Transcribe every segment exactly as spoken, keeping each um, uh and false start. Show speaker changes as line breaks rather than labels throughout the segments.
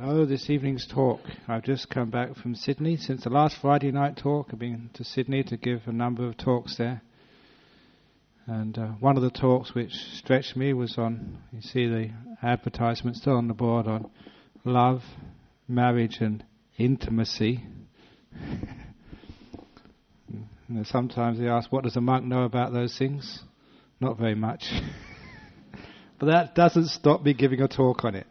So this evening's talk, I've just come back from Sydney. Since the last Friday night talk, I've been to Sydney to give a number of talks there. And uh, one of the talks which stretched me was on, you see the advertisement still on the board, on love, marriage and intimacy. You know, sometimes they ask, what does a monk know about those things? Not very much. But that doesn't stop me giving a talk on it.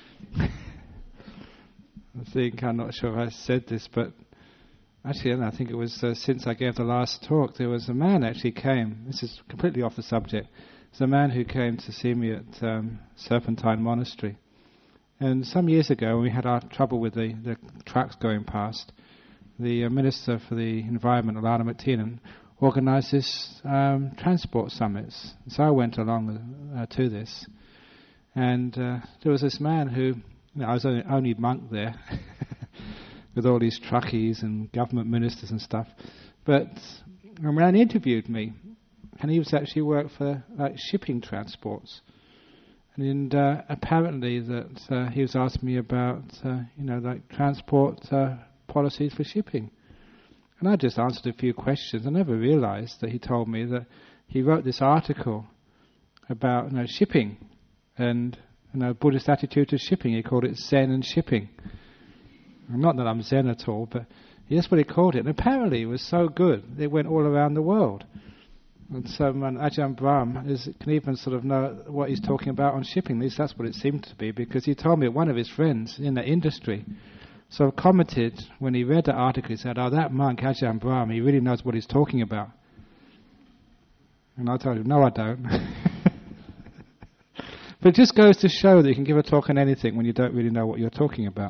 I think, I'm not sure if I said this, but actually, I think it was uh, since I gave the last talk, there was a man actually came, this is completely off the subject, there's a man who came to see me at um, Serpentine Monastery. And some years ago, when we had our trouble with the, the trucks going past, the uh, Minister for the Environment, Alana McTiernan, organised this um, transport summits. So I went along uh, to this. And uh, there was this man who, you know, I was the only, only monk there, with all these truckies and government ministers and stuff. But a man interviewed me, and he was actually worked for like shipping transports. And uh, apparently that uh, he was asking me about, uh, you know, like transport uh, policies for shipping. And I just answered a few questions. I never realised that he told me that he wrote this article about, you know, shipping and, you know, Buddhist attitude to shipping. He called it Zen and shipping. Not that I'm Zen at all, but that's what he called it. And apparently it was so good, it went all around the world. And so um, Ajahn Brahm is, can even sort of know what he's talking about on shipping. At least that's what it seemed to be, because he told me that one of his friends in that industry sort of commented when he read the article, he said, oh, that monk, Ajahn Brahm, he really knows what he's talking about. And I told him, no, I don't. But it just goes to show that you can give a talk on anything when you don't really know what you're talking about.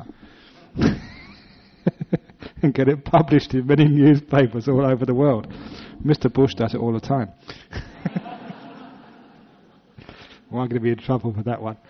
And get it published in many newspapers all over the world. Mister Bush does it all the time. Well, I'm going to be in trouble for that one.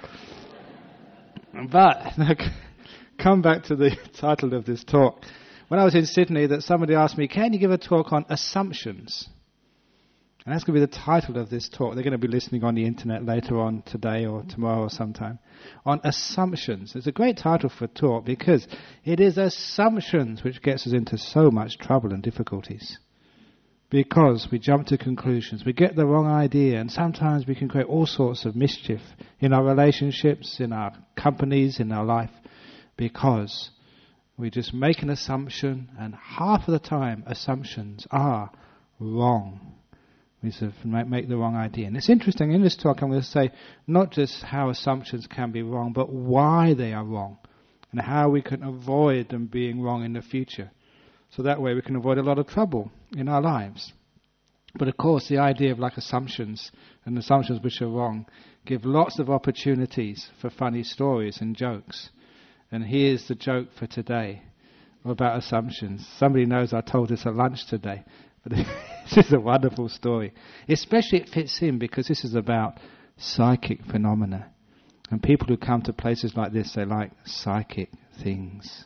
But come back to the title of this talk. When I was in Sydney, that somebody asked me, can you give a talk on assumptions? And that's going to be the title of this talk. They're going to be listening on the internet later on today or tomorrow or sometime. On assumptions. It's a great title for a talk because it is assumptions which gets us into so much trouble and difficulties. Because we jump to conclusions, we get the wrong idea, and sometimes we can create all sorts of mischief in our relationships, in our companies, in our life, because we just make an assumption, and half of the time assumptions are wrong. We sort of make, make the wrong idea. And it's interesting, in this talk I'm going to say not just how assumptions can be wrong, but why they are wrong, and how we can avoid them being wrong in the future. So that way we can avoid a lot of trouble in our lives. But of course the idea of like assumptions, and assumptions which are wrong, give lots of opportunities for funny stories and jokes. And here's the joke for today about assumptions. Somebody knows I told this at lunch today. But this is a wonderful story. Especially it fits in because this is about psychic phenomena. And people who come to places like this, they like psychic things.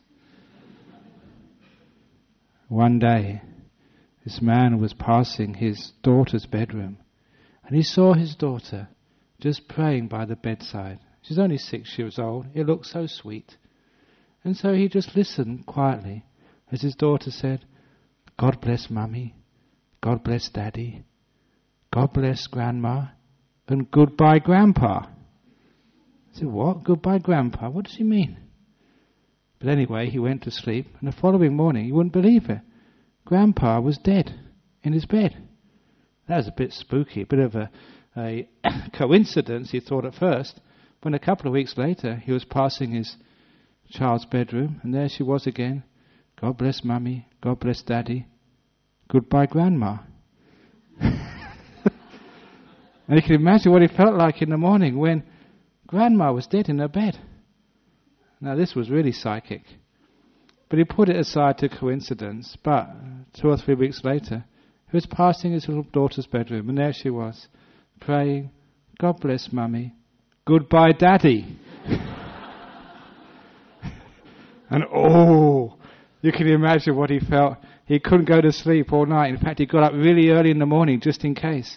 One day, this man was passing his daughter's bedroom. And he saw his daughter just praying by the bedside. She's only six years old. It looked so sweet. And so he just listened quietly as his daughter said, God bless Mummy. God bless Daddy, God bless Grandma, and goodbye Grandpa. I said, what? Goodbye Grandpa? What does he mean? But anyway, he went to sleep, and the following morning, you wouldn't believe it, Grandpa was dead in his bed. That was a bit spooky, a bit of a, a coincidence, he thought at first. When a couple of weeks later, he was passing his child's bedroom, and there she was again. God bless Mummy, God bless Daddy. Goodbye, Grandma. And you can imagine what he felt like in the morning when Grandma was dead in her bed. Now, this was really psychic. But he put it aside to coincidence. But two or three weeks later, he was passing his little daughter's bedroom, and there she was, praying, God bless Mummy. Goodbye, Daddy. And oh, you can imagine what he felt. He couldn't go to sleep all night. In fact, he got up really early in the morning just in case.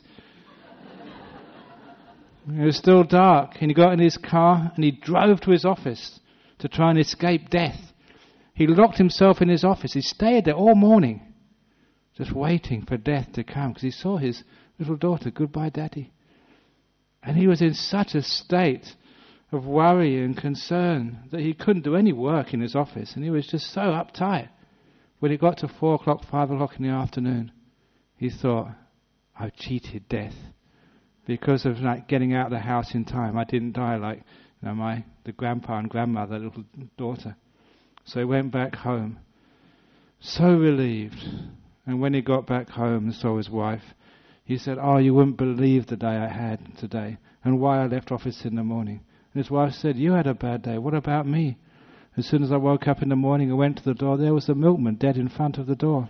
It was still dark, and he got in his car and he drove to his office to try and escape death. He locked himself in his office. He stayed there all morning, just waiting for death to come, because he saw his little daughter, "Goodbye, Daddy." And he was in such a state of worry and concern that he couldn't do any work in his office, and he was just so uptight. When it got to four o'clock, five o'clock in the afternoon, he thought, "I've cheated death. Because of like getting out of the house in time, I didn't die like you know, my the grandpa and grandmother, little daughter." So he went back home, so relieved. And when he got back home and saw his wife, he said, "Oh, you wouldn't believe the day I had today, and why I left office in the morning." And his wife said, "You had a bad day. What about me?" As soon as I woke up in the morning and went to the door, there was the milkman dead in front of the door.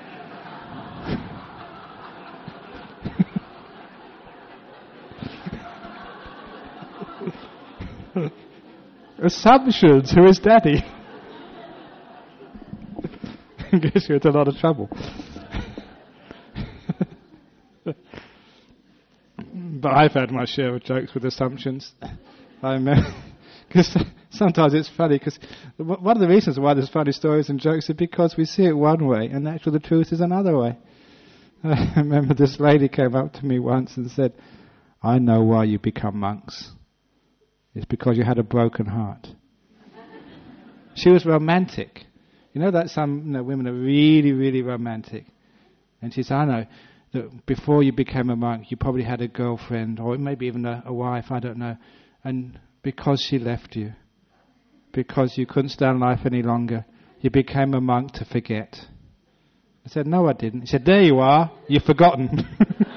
Assumptions, who is Daddy? I guess you're in a lot of trouble. But I've had my share of jokes with assumptions. I remember, because sometimes it's funny, because one of the reasons why there's funny stories and jokes is because we see it one way, and actually the truth is another way. I remember this lady came up to me once and said, "I know why you become monks. It's because you had a broken heart." She was romantic. You know that some you know, women are really, really romantic. And she said, "I know that before you became a monk, you probably had a girlfriend, or maybe even a, a wife, I don't know. And because she left you, because you couldn't stand life any longer, you became a monk to forget." I said, "No, I didn't." She said, "There you are, you've forgotten."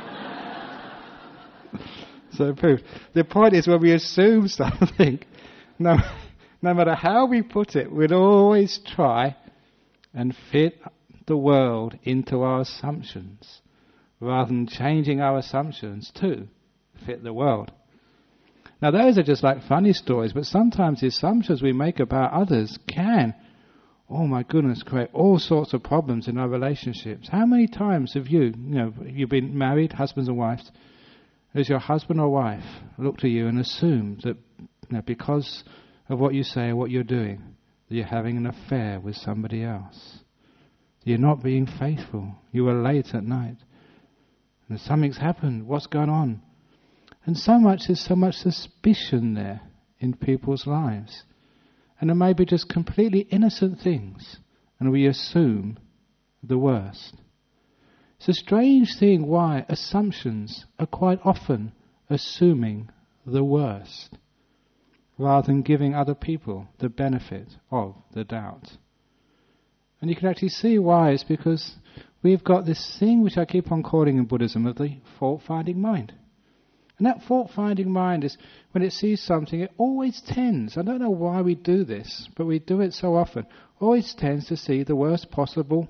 So proof. The point is, when we assume something, no, no matter how we put it, we'd always try and fit the world into our assumptions, rather than changing our assumptions to fit the world. Now those are just like funny stories, but sometimes the assumptions we make about others can, oh my goodness, create all sorts of problems in our relationships. How many times have you, you know, you've been married, husbands and wives, has your husband or wife looked at you and assumed that you know, because of what you say or what you're doing, that you're having an affair with somebody else? You're not being faithful. You were late at night. And something's happened. What's going on? And so much, there's so much suspicion there in people's lives. And it may be just completely innocent things, and we assume the worst. It's a strange thing why assumptions are quite often assuming the worst, rather than giving other people the benefit of the doubt. And you can actually see why. It's because we've got this thing which I keep on calling in Buddhism of the fault-finding mind. And that fault-finding mind is, when it sees something, it always tends, I don't know why we do this, but we do it so often, always tends to see the worst possible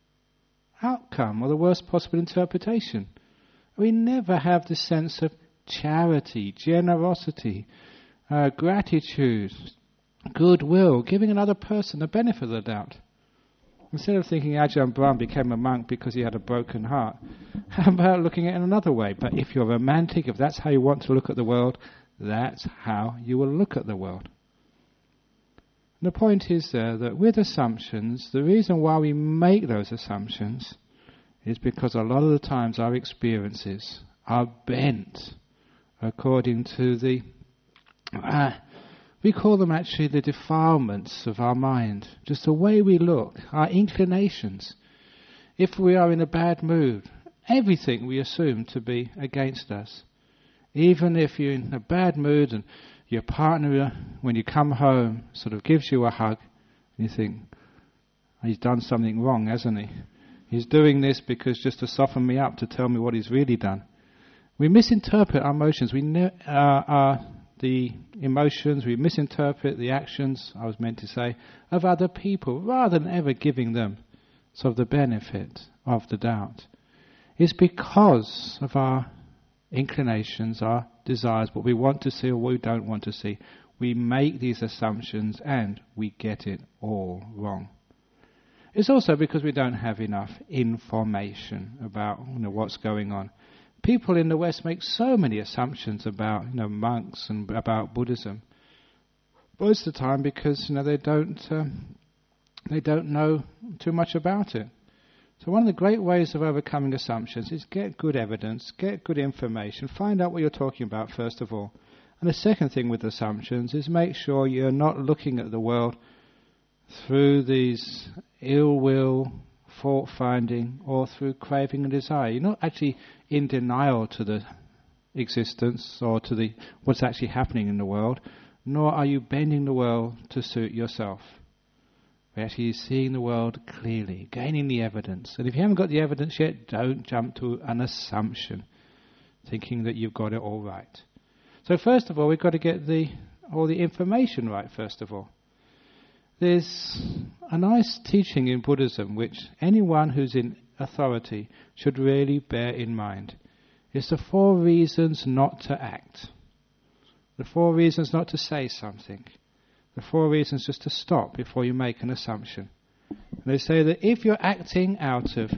outcome or the worst possible interpretation. We never have this sense of charity, generosity, uh, gratitude, goodwill, giving another person the benefit of the doubt. Instead of thinking Ajahn Brahm became a monk because he had a broken heart, how about looking at it in another way? But if you're romantic, if that's how you want to look at the world, that's how you will look at the world. And the point is there that with assumptions, the reason why we make those assumptions is because a lot of the times our experiences are bent according to the... Uh, We call them actually the defilements of our mind, just the way we look, our inclinations. If we are in a bad mood, everything we assume to be against us. Even if you're in a bad mood and your partner, when you come home, sort of gives you a hug, and you think, he's done something wrong, hasn't he? He's doing this because just to soften me up, to tell me what he's really done. We misinterpret our emotions. We ne- uh, our the emotions, we misinterpret the actions, I was meant to say, of other people, rather than ever giving them sort of the benefit of the doubt. It's because of our inclinations, our desires, what we want to see or what we don't want to see. We make these assumptions and we get it all wrong. It's also because we don't have enough information about you know, what's going on. People in the West make so many assumptions about you know monks and about Buddhism. Most of the time because, you know, they don't um, they don't know too much about it. So one of the great ways of overcoming assumptions is get good evidence, get good information, find out what you're talking about first of all. And the second thing with assumptions is make sure you're not looking at the world through these ill will, fault finding, or through craving and desire. You're not actually in denial to the existence or to the what's actually happening in the world, nor are you bending the world to suit yourself. We're actually seeing the world clearly, gaining the evidence. And if you haven't got the evidence yet, don't jump to an assumption, thinking that you've got it all right. So first of all, we've got to get the all the information right, first of all. There's a nice teaching in Buddhism which anyone who's in authority should really bear in mind. It's the four reasons not to act. The four reasons not to say something. The four reasons just to stop before you make an assumption. And they say that if you're acting out of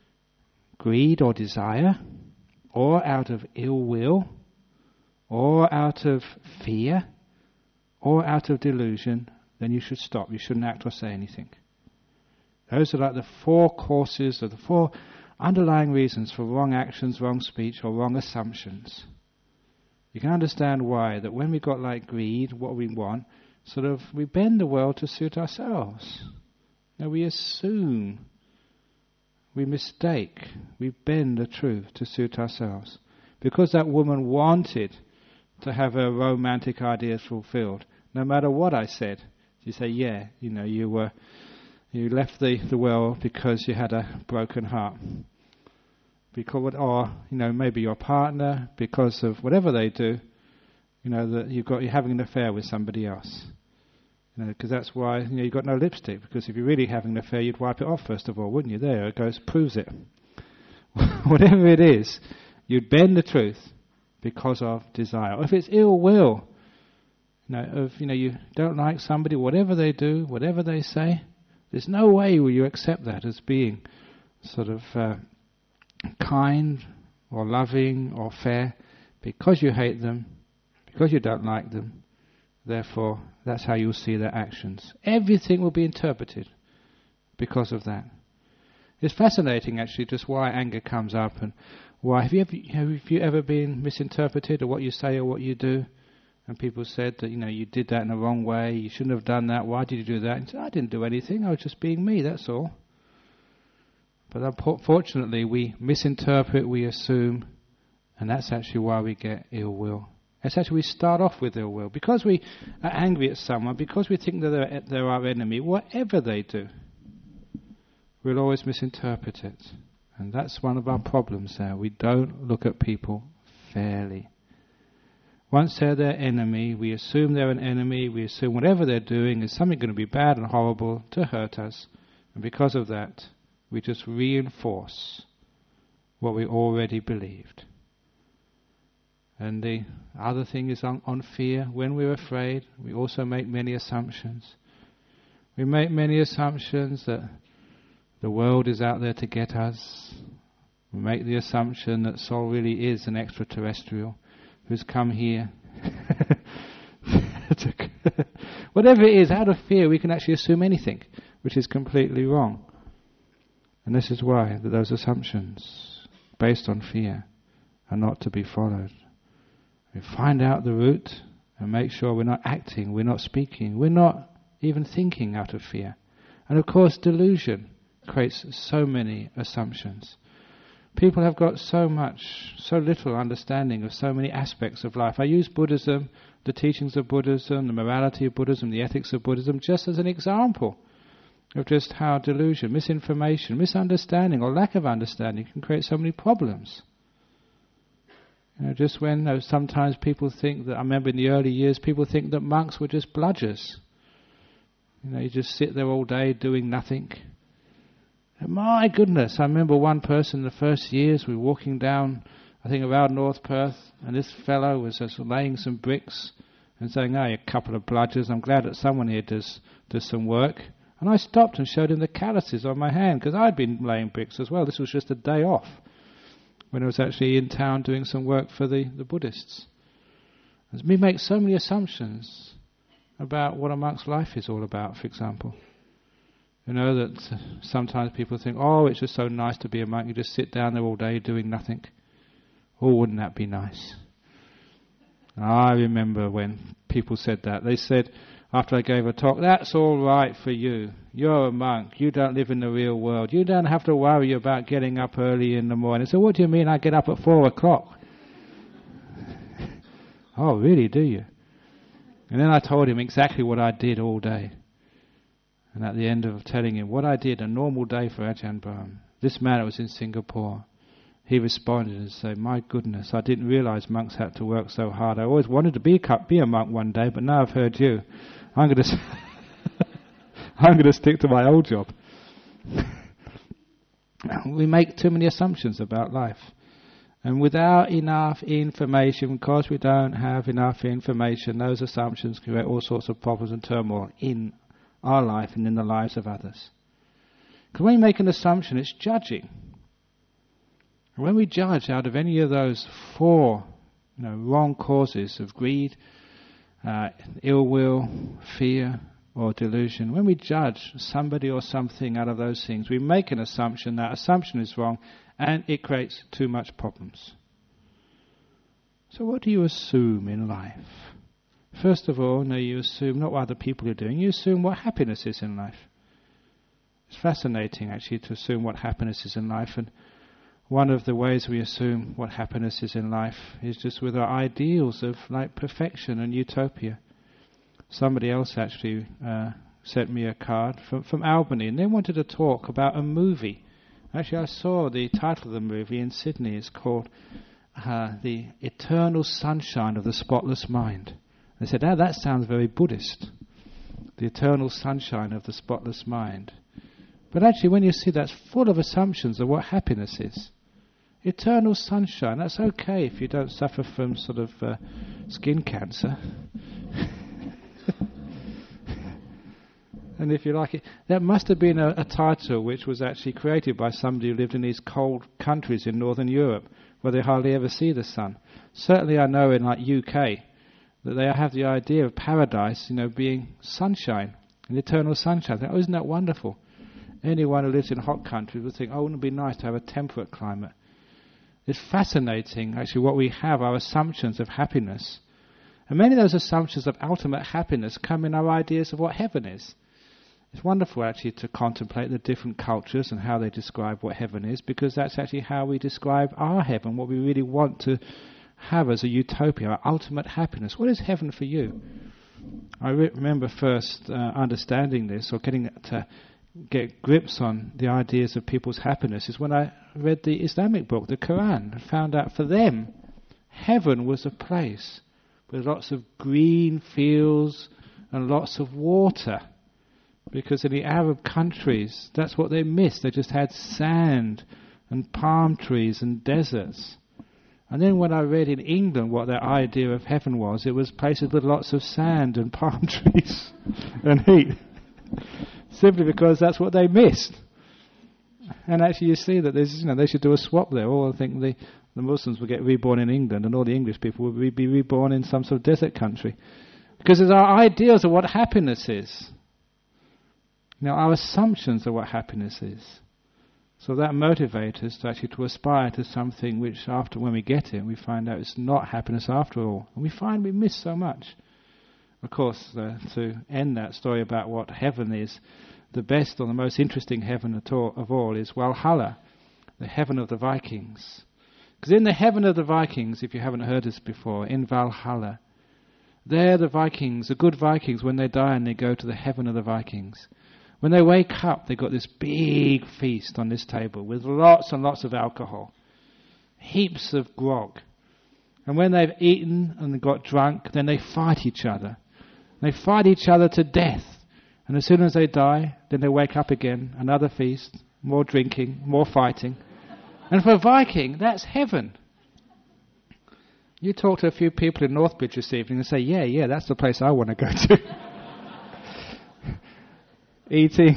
greed or desire, or out of ill will, or out of fear, or out of delusion, then you should stop. You shouldn't act or say anything. Those are like the four causes, or the four underlying reasons for wrong actions, wrong speech, or wrong assumptions. You can understand why, that when we've got like greed, what we want, sort of, we bend the world to suit ourselves. Now we assume, we mistake, we bend the truth to suit ourselves. Because that woman wanted to have her romantic ideas fulfilled, no matter what I said, you say, yeah, you know, you were, you left the, the world because you had a broken heart. Because, or, you know, maybe your partner, because of whatever they do, you know, that you've got, you're having an affair with somebody else. You know, because that's why, you know, you've got no lipstick. Because if you're really having an affair, you'd wipe it off first of all, wouldn't you? There it goes, proves it. Whatever it is, you'd bend the truth because of desire. Or if it's ill will, you know, if you know you don't like somebody, whatever they do, whatever they say, there's no way will you accept that as being sort of uh, kind or loving or fair, because you hate them, because you don't like them. Therefore, that's how you'll see their actions. Everything will be interpreted because of that. It's fascinating, actually, just why anger comes up and why. Have you ever, have you ever been misinterpreted, or what you say or what you do? And people said that, you know, you did that in the wrong way, you shouldn't have done that, why did you do that? And you say, I didn't do anything, I was just being me, that's all. But unfortunately, we misinterpret, we assume, and that's actually why we get ill will. It's actually we start off with ill will. Because we are angry at someone, because we think that they're, they're our enemy, whatever they do, we'll always misinterpret it. And that's one of our problems there. We don't look at people fairly. Once they're their enemy, we assume they're an enemy, we assume whatever they're doing is something going to be bad and horrible to hurt us. And because of that, we just reinforce what we already believed. And the other thing is on, on fear. When we're afraid, we also make many assumptions. We make many assumptions that the world is out there to get us. We make the assumption that Soul really is an extraterrestrial who's come here. Whatever it is, out of fear, we can actually assume anything, which is completely wrong. And this is why that those assumptions, based on fear, are not to be followed. We find out the root and make sure we're not acting, we're not speaking, we're not even thinking out of fear. And of course, delusion creates so many assumptions. People have got so much, so little understanding of so many aspects of life. I use Buddhism, the teachings of Buddhism, the morality of Buddhism, the ethics of Buddhism, just as an example of just how delusion, misinformation, misunderstanding or lack of understanding can create so many problems. You know, just when you know, sometimes people think that, I remember in the early years, people think that monks were just bludgers. You know, you just sit there all day doing nothing. My goodness, I remember one person in the first years, we were walking down, I think around North Perth, and this fellow was just laying some bricks and saying, oh, you couple of bludgers, I'm glad that someone here does, does some work. And I stopped and showed him the calluses on my hand, because I'd been laying bricks as well. This was just a day off, when I was actually in town doing some work for the, the Buddhists. And we make so many assumptions. about what a monk's life is all about, for example. You know that uh, sometimes people think, oh, it's just so nice to be a monk, you just sit down there all day doing nothing. Oh, wouldn't that be nice? I remember when people said that. They said, after I gave a talk, that's all right for you. You're a monk. You don't live in the real world. You don't have to worry about getting up early in the morning. So what do you mean I get up at four o'clock? Oh, really, do you? And then I told him exactly what I did all day. And at the end of telling him what I did, a normal day for Ajahn Brahm, this man that was in Singapore, he responded and said, my goodness, I didn't realize monks had to work so hard. I always wanted to be a, be a monk one day, but now I've heard you. I'm going to I'm going to stick to my old job. We make too many assumptions about life. And without enough information, because we don't have enough information, those assumptions create all sorts of problems and turmoil in our life and in the lives of others. Because when we make an assumption, it's judging. And when we judge out of any of those four you know, wrong causes of greed, uh, ill will, fear, or delusion, when we judge somebody or something out of those things, we make an assumption. That assumption is wrong, and it creates too much problems. So what do you assume in life? First of all, no, you assume not what other people are doing, you assume what happiness is in life. It's fascinating, actually, to assume what happiness is in life, and one of the ways we assume what happiness is in life is just with our ideals of like perfection and utopia. Somebody else actually uh, sent me a card from, from Albany, and they wanted to talk about a movie. Actually, I saw the title of the movie in Sydney. It's called uh, The Eternal Sunshine of the Spotless Mind. They said, oh, that sounds very Buddhist. The eternal sunshine of the spotless mind. But actually, when you see that's full of assumptions of what happiness is. Eternal sunshine, that's okay if you don't suffer from sort of uh, skin cancer. And if you like it, that must have been a, a title which was actually created by somebody who lived in these cold countries in Northern Europe, where they hardly ever see the sun. Certainly I know in like U K that they have the idea of paradise, you know, being sunshine, an eternal sunshine. Think, oh, isn't that wonderful? Anyone who lives in hot countries would think, oh, wouldn't it be nice to have a temperate climate? It's fascinating, actually, what we have, our assumptions of happiness. And many of those assumptions of ultimate happiness come in our ideas of what heaven is. It's wonderful, actually, to contemplate the different cultures and how they describe what heaven is, because that's actually how we describe our heaven, what we really want to have as a utopia, our ultimate happiness. What is heaven for you? I re- remember first uh, understanding this, or getting to get grips on the ideas of people's happiness, is when I read the Islamic book, the Quran, and found out for them, heaven was a place with lots of green fields and lots of water. Because in the Arab countries, that's what they missed. They just had sand and palm trees and deserts. And then when I read in England what their idea of heaven was, it was places with lots of sand and palm trees and heat. Simply because that's what they missed. And actually you see that there's, you know, they should do a swap there. Or I think the, the Muslims will get reborn in England and all the English people will be reborn in some sort of desert country. Because it's our ideas of what happiness is. Now, our assumptions of what happiness is. So that motivates us to actually to aspire to something which, after when we get it, we find out it's not happiness after all. And we find we miss so much. Of course, uh, to end that story about what heaven is, the best or the most interesting heaven at all, of all is Valhalla, the heaven of the Vikings. Because in the heaven of the Vikings, if you haven't heard this before, in Valhalla, there the Vikings, the good Vikings, when they die and they go to the heaven of the Vikings, when they wake up, they've got this big feast on this table with lots and lots of alcohol, heaps of grog. And when they've eaten and got drunk, then they fight each other. They fight each other to death. And as soon as they die, then they wake up again, another feast, more drinking, more fighting. And for a Viking, that's heaven. You talk to a few people in Northbridge this evening and say, yeah, yeah, that's the place I want to go to. Eating,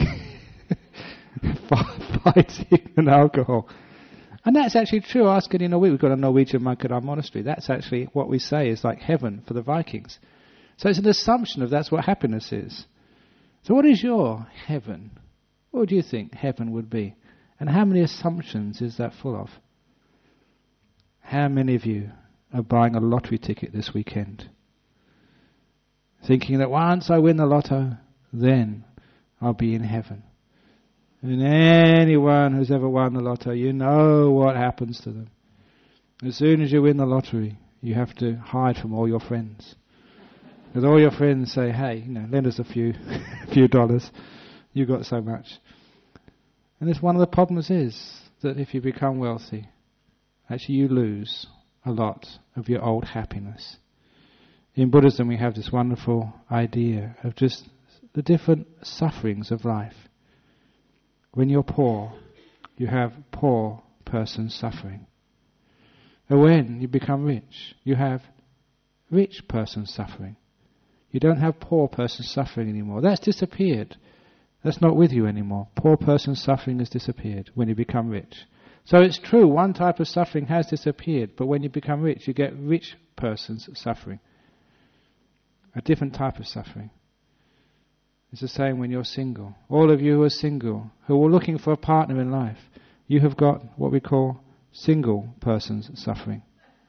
fighting and alcohol. And that's actually true. Ask it in Norway. We've got a Norwegian monk at our monastery. That's actually what we say is like heaven for the Vikings. So it's an assumption of that's what happiness is. So what is your heaven? What do you think heaven would be? And how many assumptions is that full of? How many of you are buying a lottery ticket this weekend, thinking that once I win the lotto, then I'll be in heaven? And anyone who's ever won the lotto, you know what happens to them. As soon as you win the lottery, you have to hide from all your friends. Because all your friends say, hey, you know, lend us a few, a few dollars. You got so much. And this one of the problems is that if you become wealthy, actually you lose a lot of your old happiness. In Buddhism we have this wonderful idea of just the different sufferings of life. When you're poor, you have poor person suffering. And when you become rich, you have rich person suffering. You don't have poor person suffering anymore. That's disappeared. That's not with you anymore. Poor person suffering has disappeared when you become rich. So it's true, one type of suffering has disappeared, but when you become rich, you get rich person's suffering. A different type of suffering. It's the same when you're single. All of you who are single, who are looking for a partner in life, you have got what we call single person's suffering.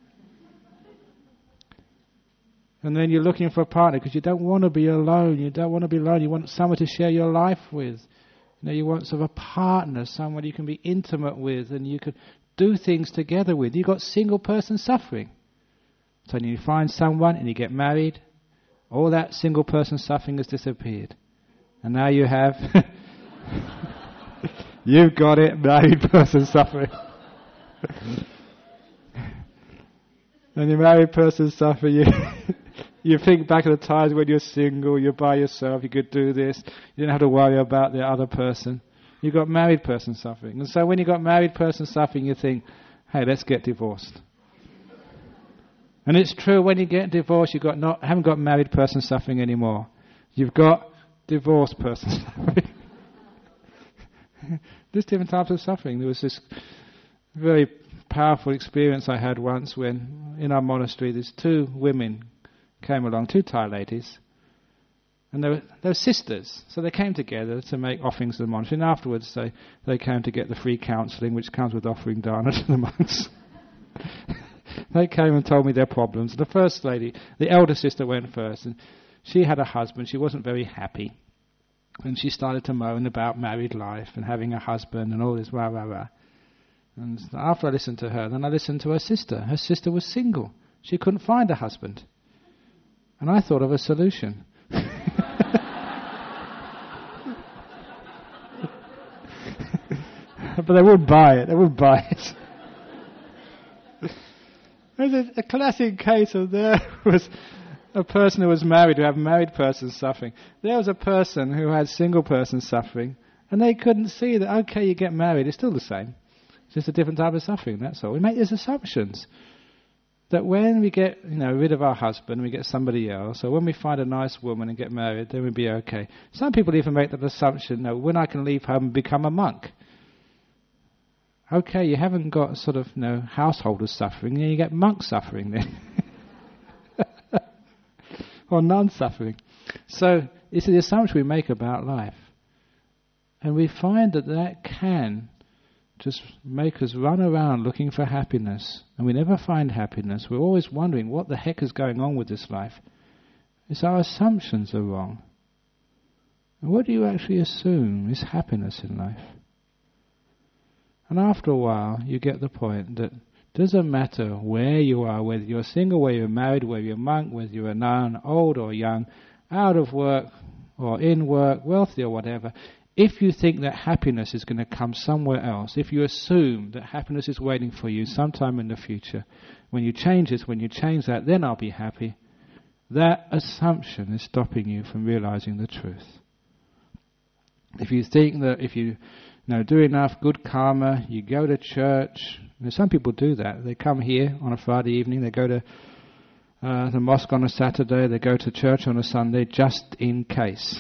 And then you're looking for a partner because you don't want to be alone. You don't want to be alone. You want someone to share your life with. You know, you want sort of a partner, someone you can be intimate with and you can do things together with. You've got single person suffering. So when you find someone and you get married, all that single person suffering has disappeared. And now you have, you've got it, married person suffering. And your married person suffering, you, you think back at the times when you're single, you're by yourself, you could do this, you don't have to worry about the other person. You've got married person suffering. And so when you've got married person suffering, you think, hey, let's get divorced. And it's true, when you get divorced, you've got not haven't got married person suffering anymore. You've got divorced person suffering. There's different types of suffering. There was this very powerful experience I had once when in our monastery there's two women came along, two Thai ladies, and they were, they were sisters, so they came together to make offerings to the monastery, and afterwards they, they came to get the free counselling which comes with offering dana to the monks. They came and told me their problems. The first lady, the elder sister, went first, and she had a husband. She wasn't very happy, and she started to moan about married life and having a husband and all this rah rah rah. And after I listened to her, then I listened to her sister. Her sister was single. She couldn't find a husband. And I thought of a solution. But they wouldn't buy it. They wouldn't buy it. There's a, a classic case of there was a person who was married who had married person suffering. There was a person who had single person suffering, and they couldn't see that, okay, you get married, it's still the same. It's just a different type of suffering, that's all. We make these assumptions that when we get, you know, rid of our husband, we get somebody else, or when we find a nice woman and get married, then we'll be okay. Some people even make that assumption, no, when I can leave home and become a monk. Okay, you haven't got sort of, you know, householders suffering, then you get monk suffering then. Or nun suffering. So it's the assumption we make about life. And we find that that can just make us run around looking for happiness. And we never find happiness. We're always wondering what the heck is going on with this life. It's our assumptions are wrong. And what do you actually assume is happiness in life? And after a while, you get the point that it doesn't matter where you are, whether you're single, whether you're married, whether you're a monk, whether you're a nun, old or young, out of work or in work, wealthy or whatever. If you think that happiness is going to come somewhere else, if you assume that happiness is waiting for you sometime in the future, when you change this, when you change that, then I'll be happy, that assumption is stopping you from realizing the truth. If you think that if you Now, do enough good karma, you go to church. Now, some people do that. They come here on a Friday evening, they go to uh, the mosque on a Saturday, they go to church on a Sunday, just in case.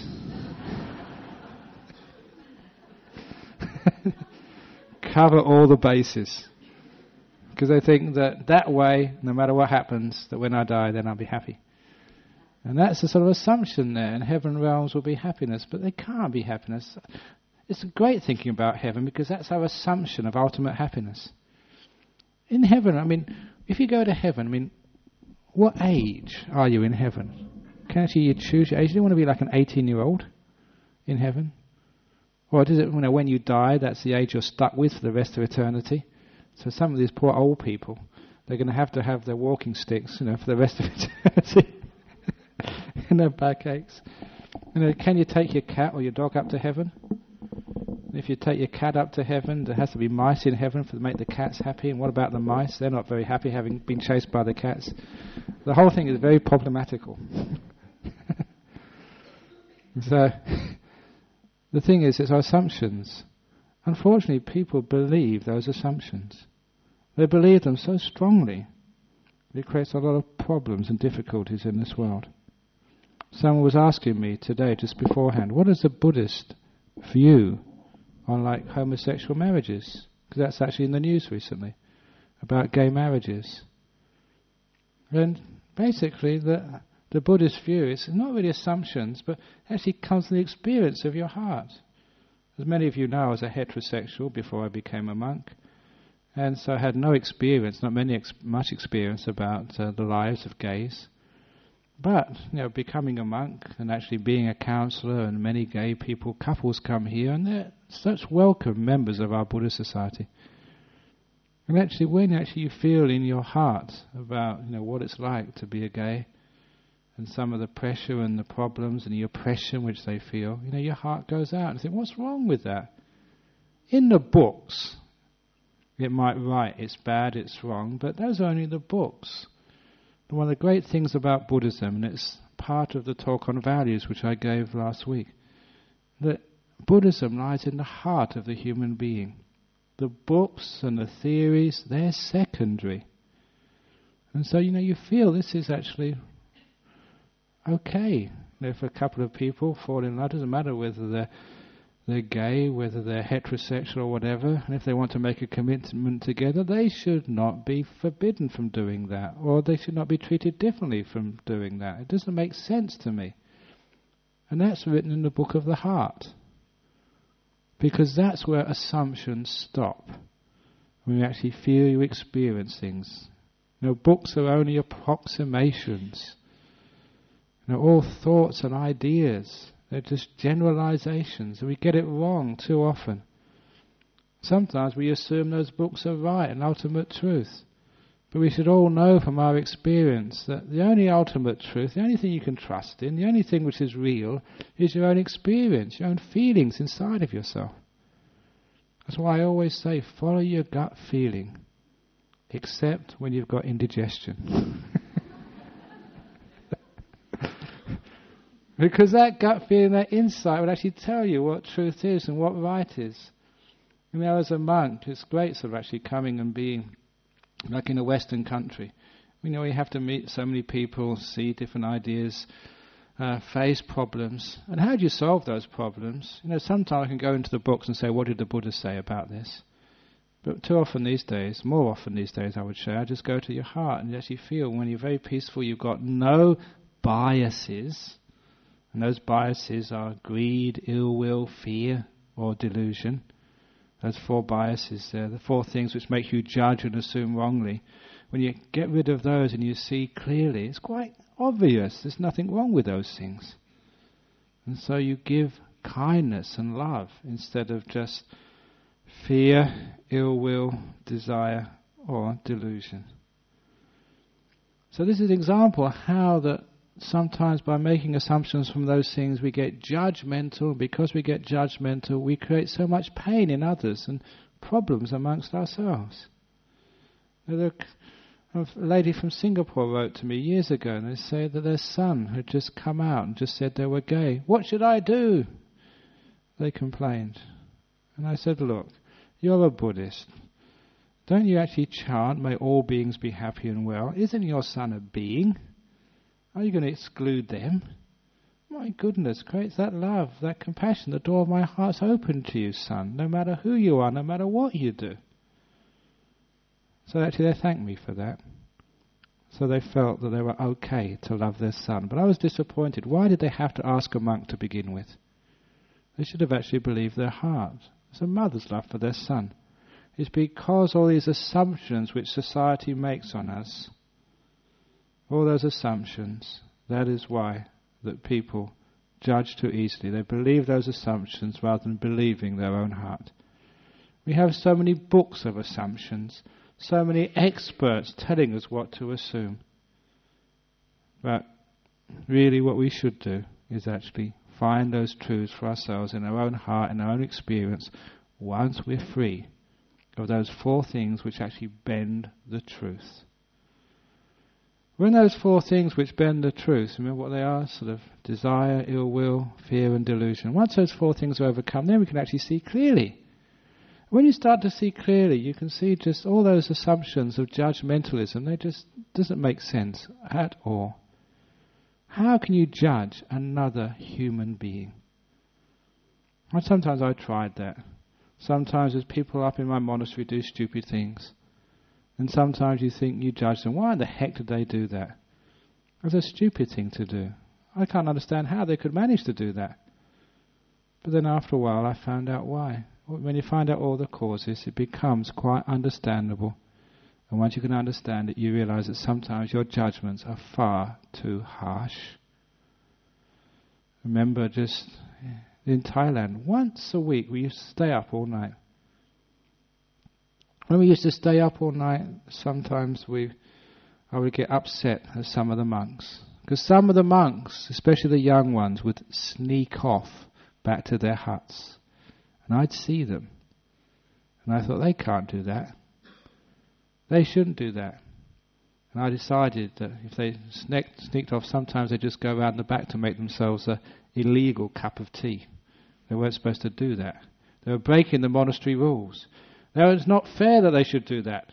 Cover all the bases. Because they think that that way, no matter what happens, that when I die, then I'll be happy. And that's a sort of assumption there, and heaven realms will be happiness, but they can't be happiness. It's great thinking about heaven because that's our assumption of ultimate happiness. In heaven, I mean, if you go to heaven, I mean, what age are you in heaven? Can actually you choose your age? Do you want to be like an eighteen-year-old in heaven? Or is it, you know, when you die, that's the age you're stuck with for the rest of eternity? So some of these poor old people, they're going to have to have their walking sticks, you know, for the rest of eternity. And their backaches. You know, can you take your cat or your dog up to heaven? If you take your cat up to heaven, there has to be mice in heaven for to make the cats happy. And what about the mice? They're not very happy having been chased by the cats. The whole thing is very problematical. So, the thing is, it's our assumptions. Unfortunately, people believe those assumptions. They believe them so strongly, it creates a lot of problems and difficulties in this world. Someone was asking me today, just beforehand, what is the Buddhist view on like homosexual marriages? Because that's actually in the news recently, about gay marriages. And basically, the the Buddhist view is not really assumptions, but actually comes from the experience of your heart. As many of you know, I was a heterosexual before I became a monk, and so I had no experience, not many ex- much experience about uh, the lives of gays. But, you know, becoming a monk and actually being a counsellor, and many gay people, couples come here, and they're such welcome members of our Buddhist society. And actually, when actually you feel in your heart about, you know, what it's like to be a gay, and some of the pressure and the problems and the oppression which they feel, you know, your heart goes out and think, what's wrong with that? In the books, it might write it's bad, it's wrong, but those are only the books. One of the great things about Buddhism, and it's part of the talk on values which I gave last week, that Buddhism lies in the heart of the human being. The books and the theories, they're secondary. And so, you know, you feel this is actually okay. If a couple of people fall in love, it doesn't matter whether they're, they're gay, whether they're heterosexual or whatever, and if they want to make a commitment together, they should not be forbidden from doing that, or they should not be treated differently from doing that. It doesn't make sense to me. And that's written in the book of the heart. Because that's where assumptions stop. When you actually feel, you experience things. You know, books are only approximations. You know, all thoughts and ideas, they're just generalizations, and we get it wrong too often. Sometimes we assume those books are right and ultimate truth. But we should all know from our experience that the only ultimate truth, the only thing you can trust in, the only thing which is real, is your own experience, your own feelings inside of yourself. That's why I always say, follow your gut feeling, except when you've got indigestion. Because that gut feeling, that insight would actually tell you what truth is and what right is. You know, as a monk, it's great sort of actually coming and being like in a Western country. You know, you have to meet so many people, see different ideas, uh, face problems. And how do you solve those problems? You know, sometimes I can go into the books and say, what did the Buddha say about this? But too often these days, more often these days I would say, I just go to your heart and you actually feel when you're very peaceful, you've got no biases. And those biases are greed, ill will, fear, or delusion. Those four biases there, the four things which make you judge and assume wrongly. When you get rid of those and you see clearly, it's quite obvious. There's nothing wrong with those things. And so you give kindness and love instead of just fear, ill will, desire, or delusion. So this is an example of how that sometimes by making assumptions from those things we get judgmental. Because we get judgmental, we create so much pain in others and problems amongst ourselves. A lady from Singapore wrote to me years ago, and they said that their son had just come out and just said they were gay. What should I do? They complained. And I said, look, you're a Buddhist. Don't you actually chant, may all beings be happy and well? Isn't your son a being? Are you going to exclude them? My goodness, creates that love, that compassion. The door of my heart's open to you, son, no matter who you are, no matter what you do. So actually they thanked me for that. So they felt that they were okay to love their son. But I was disappointed. Why did they have to ask a monk to begin with? They should have actually believed their heart. It's a mother's love for their son. It's because all these assumptions which society makes on us, all those assumptions, that is why that people judge too easily. They believe those assumptions rather than believing their own heart. We have so many books of assumptions, so many experts telling us what to assume. But really what we should do is actually find those truths for ourselves in our own heart, in our own experience, once we're free of those four things which actually bend the truth. When those four things which bend the truth, remember what they are? Sort of desire, ill will, fear and delusion. Once those four things are overcome, then we can actually see clearly. When you start to see clearly, you can see just all those assumptions of judgmentalism, they just doesn't make sense at all. How can you judge another human being? And sometimes I tried that. Sometimes there's people up in my monastery do stupid things. And sometimes you think you judge them. Why the heck did they do that? It's a stupid thing to do. I can't understand how they could manage to do that. But then after a while I found out why. When you find out all the causes, it becomes quite understandable. And once you can understand it, you realize that sometimes your judgments are far too harsh. Remember just in Thailand, once a week we used to stay up all night. When we used to stay up all night, sometimes we, I would get upset at some of the monks. Because some of the monks, especially the young ones, would sneak off back to their huts. And I'd see them. And I thought, they can't do that. They shouldn't do that. And I decided that if they sneaked, sneaked off, sometimes they just go around the back to make themselves an illegal cup of tea. They weren't supposed to do that. They were breaking the monastery rules. Now, it's not fair that they should do that.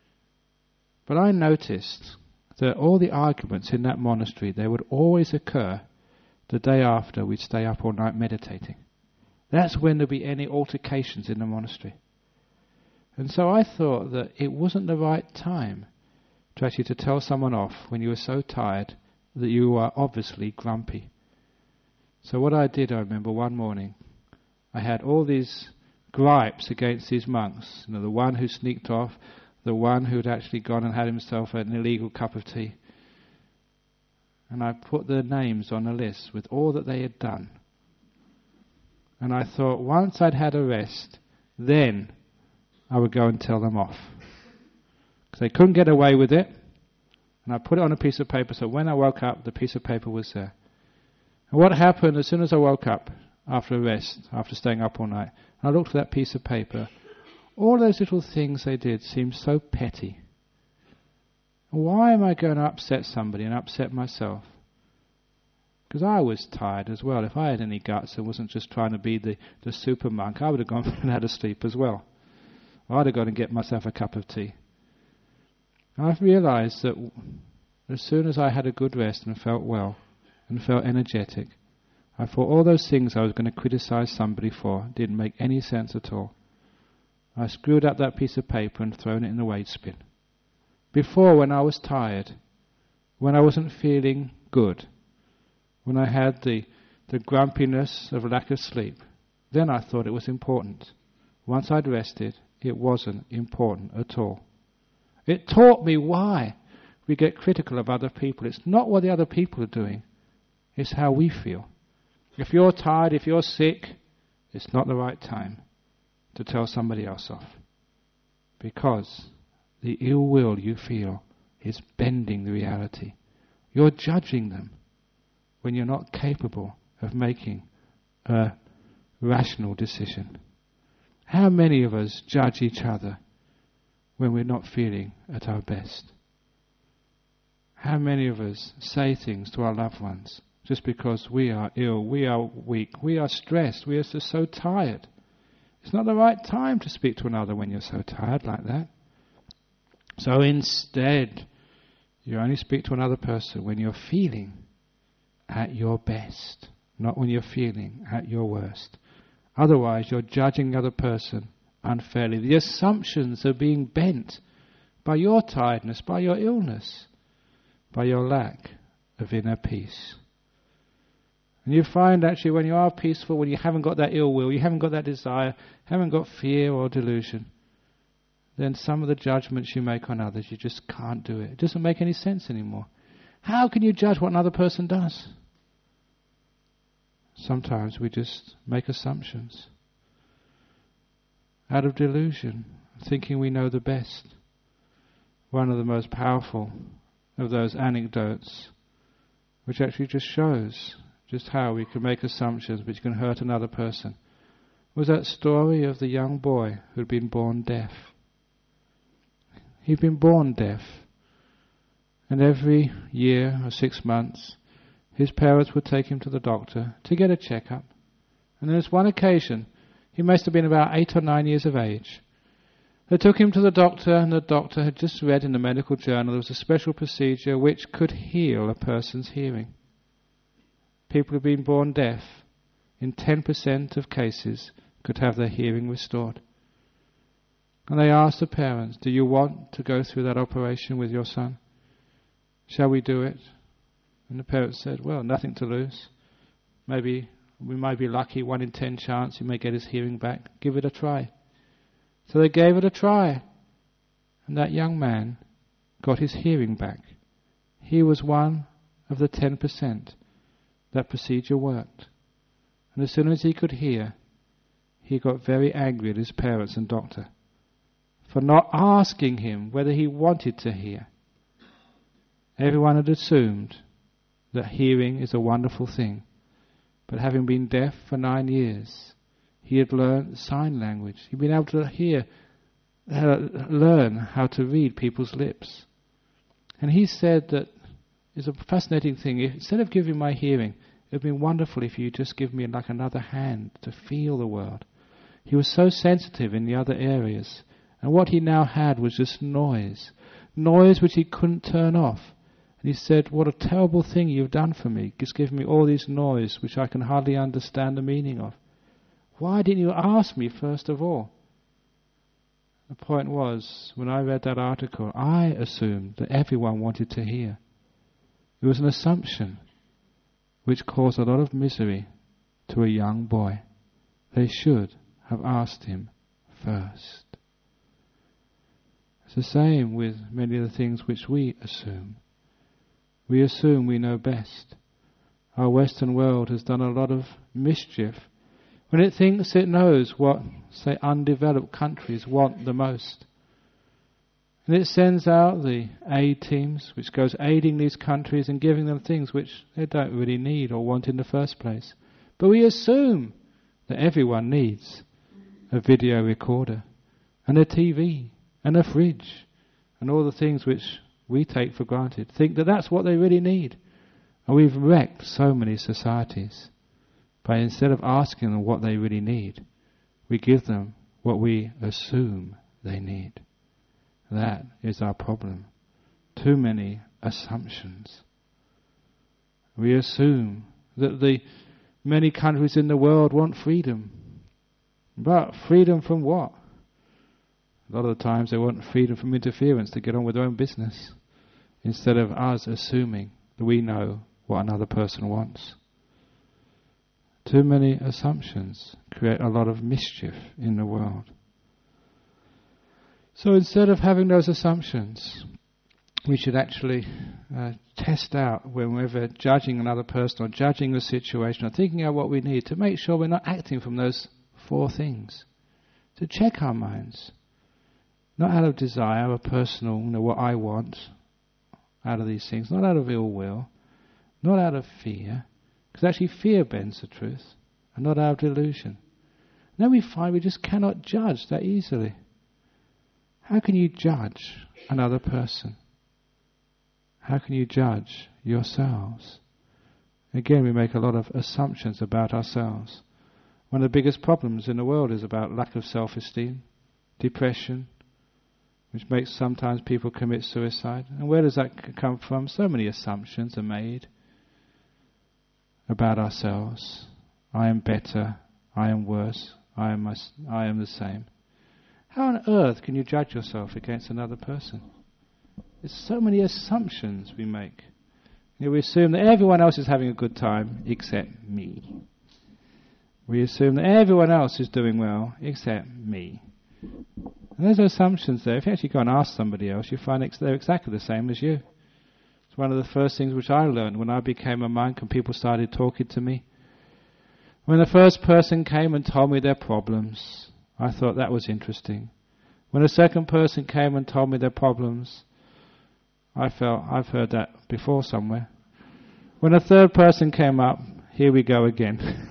But I noticed that all the arguments in that monastery, they would always occur the day after we'd stay up all night meditating. That's when there'd be any altercations in the monastery. And so I thought that it wasn't the right time to actually to tell someone off when you were so tired that you were obviously grumpy. So what I did, I remember one morning, I had all these gripes against these monks. You know, the one who sneaked off, the one who had actually gone and had himself an illegal cup of tea. And I put their names on a list with all that they had done. And I thought once I'd had a rest, then I would go and tell them off. Because they couldn't get away with it. And I put it on a piece of paper, so when I woke up, the piece of paper was there. And what happened as soon as I woke up, after a rest, after staying up all night, and I looked at that piece of paper, all those little things they did seemed so petty. Why am I going to upset somebody and upset myself? Because I was tired as well. If I had any guts and wasn't just trying to be the, the super monk, I would have gone and had a sleep as well. I'd have gone and get myself a cup of tea. And I've realized that as soon as I had a good rest and felt well and felt energetic, I thought all those things I was going to criticize somebody for didn't make any sense at all. I screwed up that piece of paper and thrown it in the waste bin. Before, when I was tired, when I wasn't feeling good, when I had the, the grumpiness of lack of sleep, then I thought it was important. Once I'd rested, it wasn't important at all. It taught me why we get critical of other people. It's not what the other people are doing, it's how we feel. If you're tired, if you're sick, it's not the right time to tell somebody else off. Because the ill will you feel is bending the reality. You're judging them when you're not capable of making a rational decision. How many of us judge each other when we're not feeling at our best? How many of us say things to our loved ones just because we are ill, we are weak, we are stressed, we are just so tired? It's not the right time to speak to another when you're so tired like that. So instead, you only speak to another person when you're feeling at your best, not when you're feeling at your worst. Otherwise, you're judging the other person unfairly. The assumptions are being bent by your tiredness, by your illness. by your lack of inner peace. And you find actually when you are peaceful, when you haven't got that ill will, you haven't got that desire, haven't got fear or delusion, then some of the judgments you make on others, you just can't do it. It doesn't make any sense anymore. How can you judge what another person does? Sometimes we just make assumptions out of delusion, thinking we know the best. One of the most powerful of those anecdotes, which actually just shows just how we can make assumptions which can hurt another person, was that story of the young boy who had been born deaf. He'd been born deaf, and every year or six months his parents would take him to the doctor to get a checkup. And there was one occasion, he must have been about eight or nine years of age. They took him to the doctor, and the doctor had just read in the medical journal there was a special procedure which could heal a person's hearing. People who've been born deaf, in ten percent of cases, could have their hearing restored. And they asked the parents, do you want to go through that operation with your son? Shall we do it? And the parents said, well, nothing to lose. Maybe we might be lucky, one in ten chance he may get his hearing back. Give it a try. So they gave it a try. And that young man got his hearing back. He was one of the ten percent. That procedure worked. And as soon as he could hear, he got very angry at his parents and doctor for not asking him whether he wanted to hear. Everyone had assumed that hearing is a wonderful thing. But having been deaf for nine years, he had learned sign language. He'd been able to hear, uh, learn how to read people's lips. And he said that it's a fascinating thing. If, instead of giving my hearing, it would have been wonderful if you just give me like another hand to feel the world. He was so sensitive in the other areas. And what he now had was just noise. Noise which he couldn't turn off. And he said, what a terrible thing you've done for me. Just giving me all this noise which I can hardly understand the meaning of. Why didn't you ask me first of all? The point was, when I read that article, I assumed that everyone wanted to hear. It was an assumption which caused a lot of misery to a young boy. They should have asked him first. It's the same with many of the things which we assume. We assume we know best. Our Western world has done a lot of mischief when it thinks it knows what, say, undeveloped countries want the most. And it sends out the aid teams, which goes aiding these countries and giving them things which they don't really need or want in the first place. But we assume that everyone needs a video recorder and a T V and a fridge and all the things which we take for granted. Think that that's what they really need. And we've wrecked so many societies by instead of asking them what they really need, we give them what we assume they need. That is our problem. Too many assumptions. We assume that the many countries in the world want freedom. But freedom from what? A lot of the times they want freedom from interference to get on with their own business, instead of us assuming that we know what another person wants. Too many assumptions create a lot of mischief in the world. So instead of having those assumptions, we should actually uh, test out when we're ever judging another person or judging the situation or thinking out what we need to make sure we're not acting from those four things. To check our minds. Not out of desire or personal, you know, what I want out of these things. Not out of ill will. Not out of fear. Because actually fear bends the truth. And not out of delusion. And then we find we just cannot judge that easily. How can you judge another person? How can you judge yourselves? Again, we make a lot of assumptions about ourselves. One of the biggest problems in the world is about lack of self-esteem, depression, which makes sometimes people commit suicide. And where does that come from? So many assumptions are made about ourselves. I am better, I am worse, I am, I am the same. How on earth can you judge yourself against another person? There's so many assumptions we make. You know, we assume that everyone else is having a good time except me. We assume that everyone else is doing well except me. And those are assumptions there. If you actually go and ask somebody else, you find ex- they're exactly the same as you. It's one of the first things which I learned when I became a monk and people started talking to me. When the first person came and told me their problems, I thought that was interesting. When the second person came and told me their problems, I felt, I've heard that before somewhere. When a third person came up, here we go again.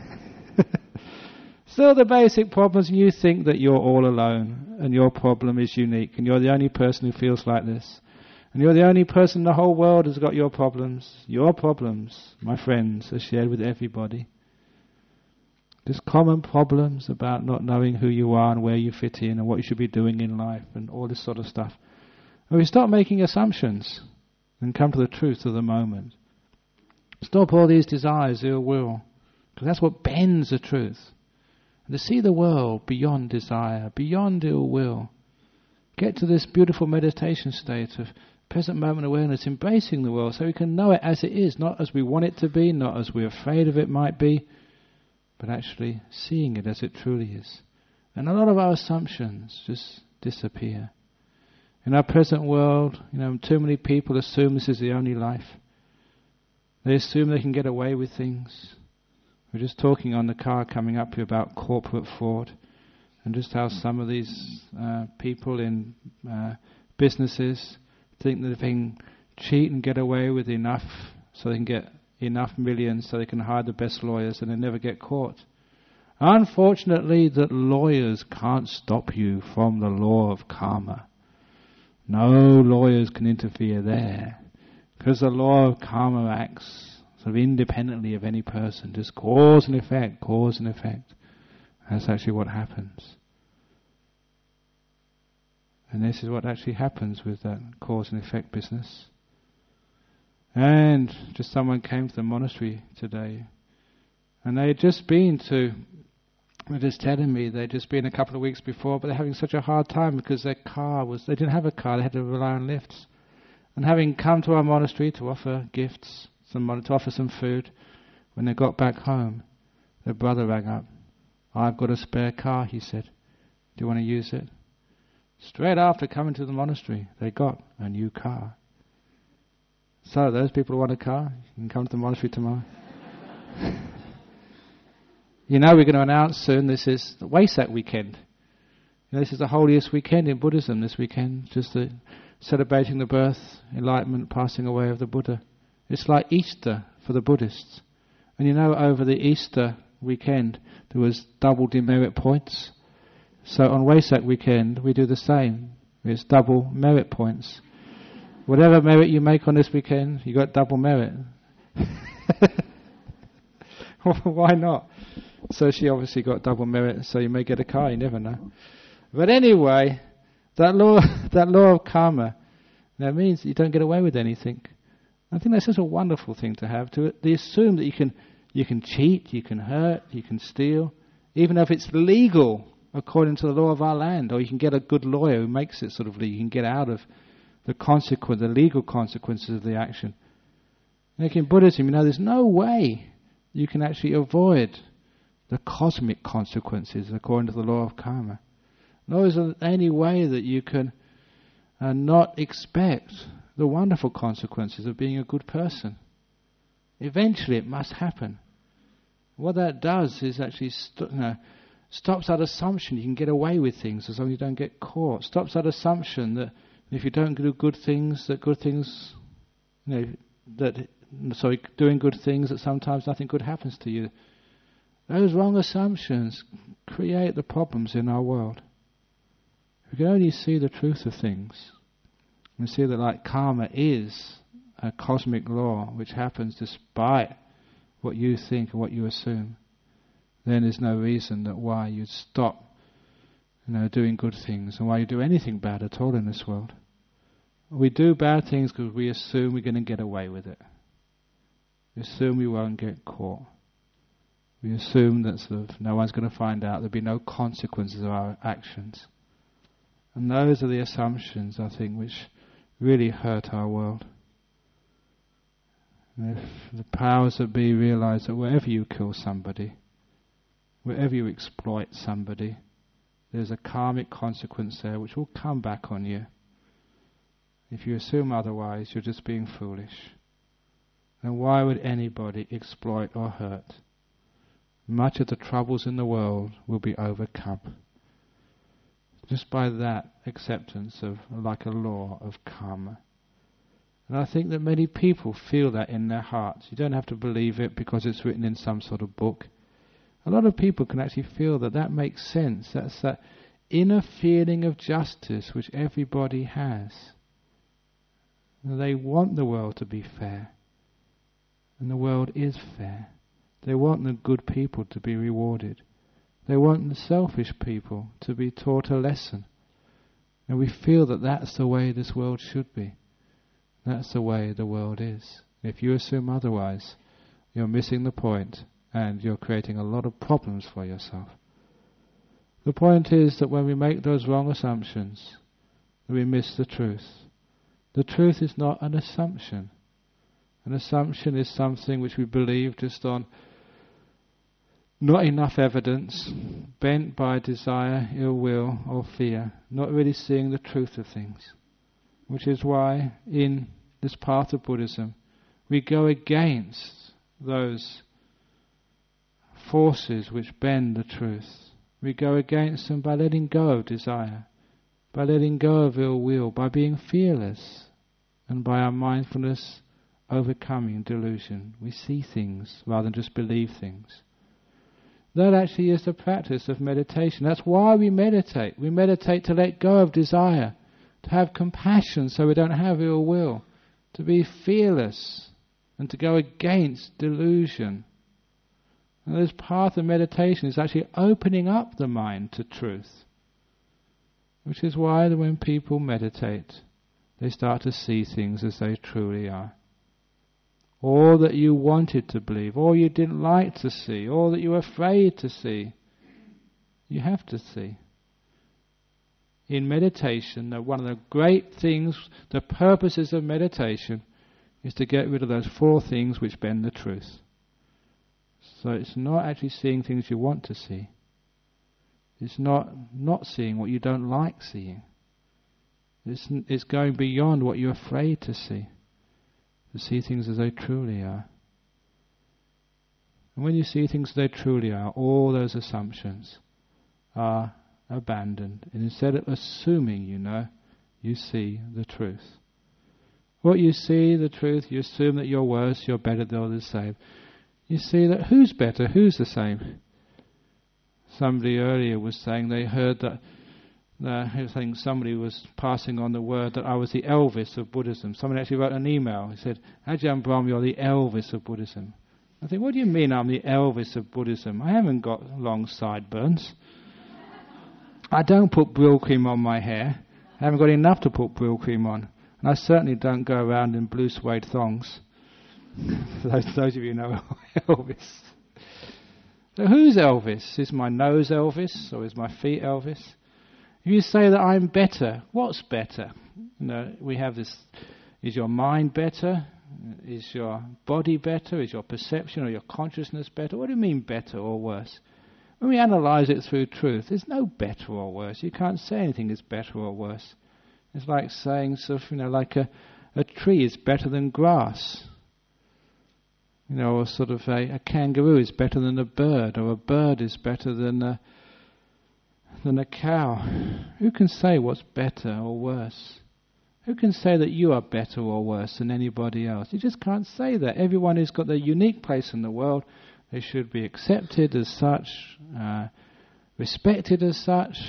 Still the basic problems, and you think that you're all alone, and your problem is unique, and you're the only person who feels like this. And you're the only person in the whole world who's got your problems. Your problems, my friends, are shared with everybody. Just common problems about not knowing who you are and where you fit in and what you should be doing in life and all this sort of stuff. And we start making assumptions and come to the truth of the moment. Stop all these desires, ill will, because that's what bends the truth. And to see the world beyond desire, beyond ill will. Get to this beautiful meditation state of present moment awareness, embracing the world so we can know it as it is, not as we want it to be, not as we're afraid of it might be, but actually seeing it as it truly is. And a lot of our assumptions just disappear. In our present world, you know, too many people assume this is the only life. They assume they can get away with things. We're just talking on the car coming up here about corporate fraud and just how some of these uh, people in uh, businesses think that they can cheat and get away with enough so they can get enough millions so they can hire the best lawyers and they never get caught. Unfortunately, that lawyers can't stop you from the law of karma. No lawyers can interfere there because the law of karma acts sort of independently of any person, just cause and effect, cause and effect. That's actually what happens. And this is what actually happens with that cause and effect business. And just someone came to the monastery today, and they had just been to, they're just telling me they'd just been a couple of weeks before, but they're having such a hard time because their car was, they didn't have a car, they had to rely on lifts. And having come to our monastery to offer gifts, some money, to offer some food, when they got back home, their brother rang up. I've got a spare car, he said. Do you want to use it? Straight after coming to the monastery, they got a new car. So those people who want a car, you can come to the monastery tomorrow. You know, we're going to announce soon, this is the Wesak weekend. You know, this is the holiest weekend in Buddhism this weekend, just the, celebrating the birth, enlightenment, passing away of the Buddha. It's like Easter for the Buddhists. And you know, over the Easter weekend, there was double demerit points. So on Wesak weekend, we do the same. It's double merit points. Whatever merit you make on this weekend, you got double merit. Why not? So she obviously got double merit, so you may get a car, you never know. But anyway, that law that law of karma, that means you don't get away with anything. I think that's just a wonderful thing to have, to they assume that you can you can cheat, you can hurt, you can steal, even if it's legal according to the law of our land, or you can get a good lawyer who makes it sort of legal, you can get out of the consequence, the legal consequences of the action. Like in Buddhism, you know, there's no way you can actually avoid the cosmic consequences according to the law of karma. Nor is there any way that you can uh, not expect the wonderful consequences of being a good person. Eventually it must happen. What that does is actually st- you know, stops that assumption you can get away with things as long as you don't get caught. Stops that assumption that if you don't do good things, that good things, you know, that, sorry, doing good things, that sometimes nothing good happens to you. Those wrong assumptions create the problems in our world. If we can only see the truth of things, and see that like karma is a cosmic law which happens despite what you think and what you assume, then there's no reason that why you'd stop, you know, doing good things and why you do anything bad at all in this world. We do bad things because we assume we're going to get away with it. We assume we won't get caught. We assume that sort of no one's going to find out. There'll be no consequences of our actions. And those are the assumptions, I think, which really hurt our world. And if the powers that be realize that wherever you kill somebody, wherever you exploit somebody, there's a karmic consequence there which will come back on you. If you assume otherwise, you're just being foolish. And why would anybody exploit or hurt? Much of the troubles in the world will be overcome just by that acceptance of like a law of karma. And I think that many people feel that in their hearts. You don't have to believe it because it's written in some sort of book. A lot of people can actually feel that that makes sense. That's that inner feeling of justice which everybody has. And they want the world to be fair. And the world is fair. They want the good people to be rewarded. They want the selfish people to be taught a lesson. And we feel that that's the way this world should be. That's the way the world is. If you assume otherwise, you're missing the point and you're creating a lot of problems for yourself. The point is that when we make those wrong assumptions, we miss the truth. The truth is not an assumption. An assumption is something which we believe just on not enough evidence, bent by desire, ill will or fear, not really seeing the truth of things. Which is why in this path of Buddhism we go against those forces which bend the truth. We go against them by letting go of desire, by letting go of ill will, by being fearless, and by our mindfulness overcoming delusion. We see things rather than just believe things. That actually is the practice of meditation. That's why we meditate. We meditate to let go of desire, to have compassion so we don't have ill will, to be fearless and to go against delusion. And this path of meditation is actually opening up the mind to truth. Which is why when people meditate, they start to see things as they truly are. All that you wanted to believe, all you didn't like to see, all that you were afraid to see, you have to see. In meditation, one of the great things, the purposes of meditation, is to get rid of those four things which bend the truth. So it's not actually seeing things you want to see. It's not not seeing what you don't like seeing. It's, it's going beyond what you're afraid to see. To see things as they truly are. And when you see things as they truly are, all those assumptions are abandoned. And instead of assuming you know, you see the truth. What you see, the truth, you assume that you're worse, you're better, they're the same. You see that who's better, who's the same? Somebody earlier was saying they heard that Uh, I think somebody was passing on the word that I was the Elvis of Buddhism. Someone actually wrote an email. He said, Ajahn Brahm, you're the Elvis of Buddhism. I think, what do you mean I'm the Elvis of Buddhism? I haven't got long sideburns. I don't put brill cream on my hair. I haven't got enough to put brill cream on. And I certainly don't go around in blue suede thongs. those, those of you know Elvis. So who's Elvis? Is my nose Elvis or is my feet Elvis? If you say that I'm better, what's better? You know, we have this, is your mind better? Is your body better? Is your perception or your consciousness better? What do you mean better or worse? When we analyze it through truth, there's no better or worse. You can't say anything is better or worse. It's like saying, sort of, you know, like a, a tree is better than grass. You know, or sort of a, a kangaroo is better than a bird, or a bird is better than a than a cow. Who can say what's better or worse? Who can say that you are better or worse than anybody else? You just can't say that. Everyone has got their unique place in the world. They should be accepted as such, uh, respected as such.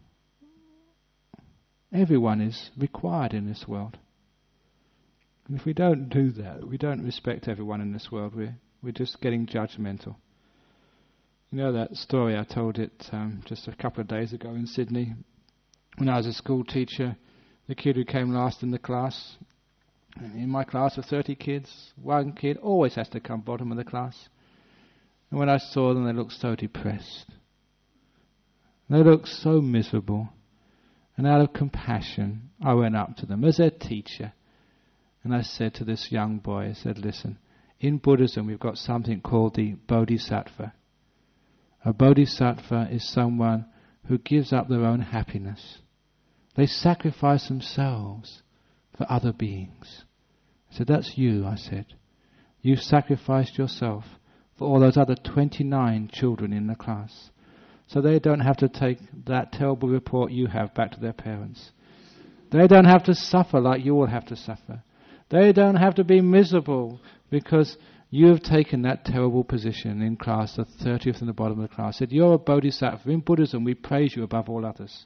Everyone is required in this world. And if we don't do that, we don't respect everyone in this world, we're, we're just getting judgmental. You know that story, I told it um, just a couple of days ago in Sydney. When I was a school teacher, the kid who came last in the class, in my class of thirty kids, one kid always has to come bottom of the class. And when I saw them, they looked so depressed. They looked so miserable. And out of compassion, I went up to them as their teacher. And I said to this young boy, I said, listen, in Buddhism we've got something called the Bodhisattva. A Bodhisattva is someone who gives up their own happiness. They sacrifice themselves for other beings. I said, that's you, I said. You've sacrificed yourself for all those other twenty-nine children in the class. So they don't have to take that terrible report you have back to their parents. They don't have to suffer like you will have to suffer. They don't have to be miserable because you have taken that terrible position in class, the thirtieth in the bottom of the class. Said, you're a bodhisattva. In Buddhism, we praise you above all others.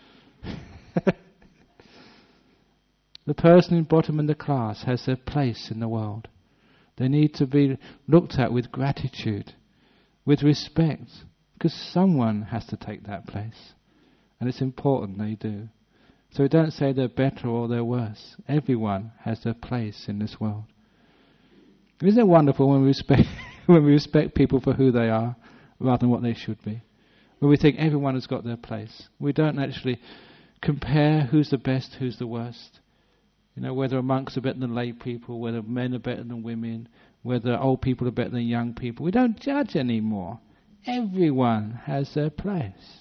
The person in bottom in the class has their place in the world. They need to be looked at with gratitude, with respect, because someone has to take that place. And it's important they do. So we don't say they're better or they're worse. Everyone has their place in this world. Isn't it wonderful when we respect when we respect people for who they are rather than what they should be? When we think everyone has got their place. We don't actually compare who's the best, who's the worst. You know, whether monks are better than lay people, whether men are better than women, whether old people are better than young people. We don't judge anymore. Everyone has their place.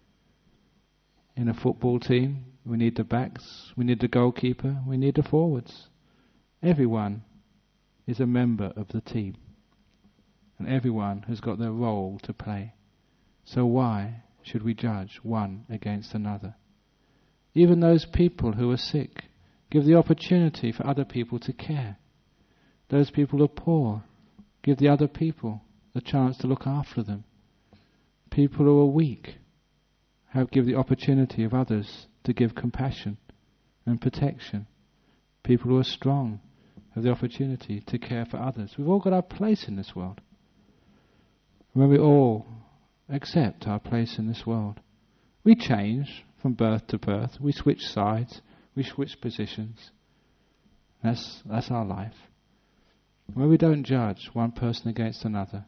In a football team, we need the backs, we need the goalkeeper, we need the forwards. Everyone is a member of the team. And everyone has got their role to play. So why should we judge one against another? Even those people who are sick, give the opportunity for other people to care. Those people who are poor, give the other people the chance to look after them. People who are weak, have give the opportunity of others to give compassion and protection. People who are strong have the opportunity to care for others. We've all got our place in this world. When we all accept our place in this world, we change from birth to birth. We switch sides. We switch positions. That's that's our life. When we don't judge one person against another,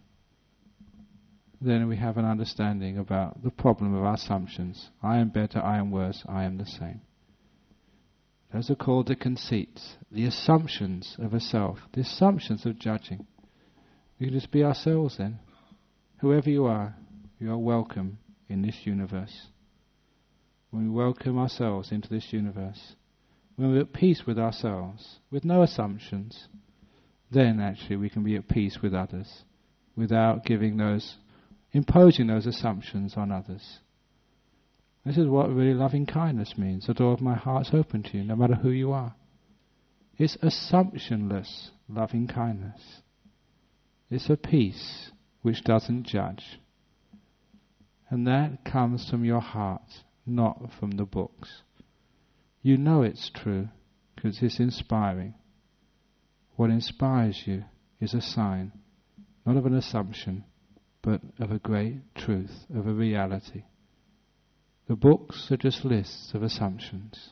then we have an understanding about the problem of our assumptions. I am better, I am worse, I am the same. Those are called the conceits, the assumptions of a self, the assumptions of judging. We can just be ourselves then. Whoever you are, you are welcome in this universe. When we welcome ourselves into this universe, when we're at peace with ourselves, with no assumptions, then actually we can be at peace with others, without giving those, imposing those assumptions on others. This is what really loving kindness means. The door of my heart's open to you, no matter who you are. It's assumptionless loving kindness. It's a peace which doesn't judge. And that comes from your heart, not from the books. You know it's true because it's inspiring. What inspires you is a sign, not of an assumption, but of a great truth, of a reality. The books are just lists of assumptions,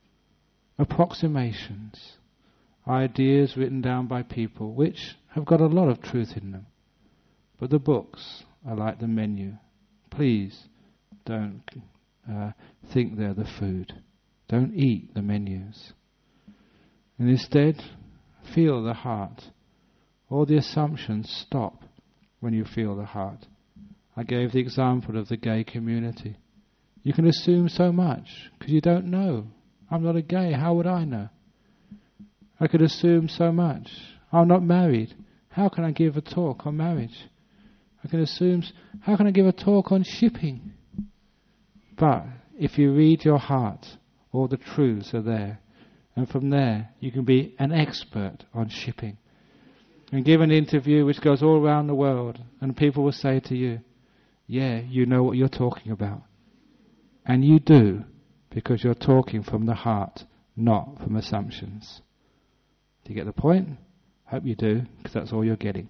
approximations, ideas written down by people which have got a lot of truth in them. But the books are like the menu. Please don't uh, think they're the food. Don't eat the menus. And instead, feel the heart. All the assumptions stop when you feel the heart. I gave the example of the gay community. You can assume so much because you don't know. I'm not a gay, how would I know? I could assume so much. I'm not married. How can I give a talk on marriage? I can assume, how can I give a talk on shipping? But if you read your heart, all the truths are there. And from there, you can be an expert on shipping. And give an interview which goes all around the world, and people will say to you, yeah, you know what you're talking about. And you do, because you're talking from the heart, not from assumptions. Do you get the point? Hope you do, because that's all you're getting.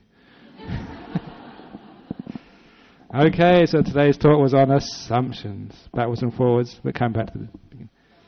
Okay, so today's talk was on assumptions. Backwards and forwards, but come back to the beginning.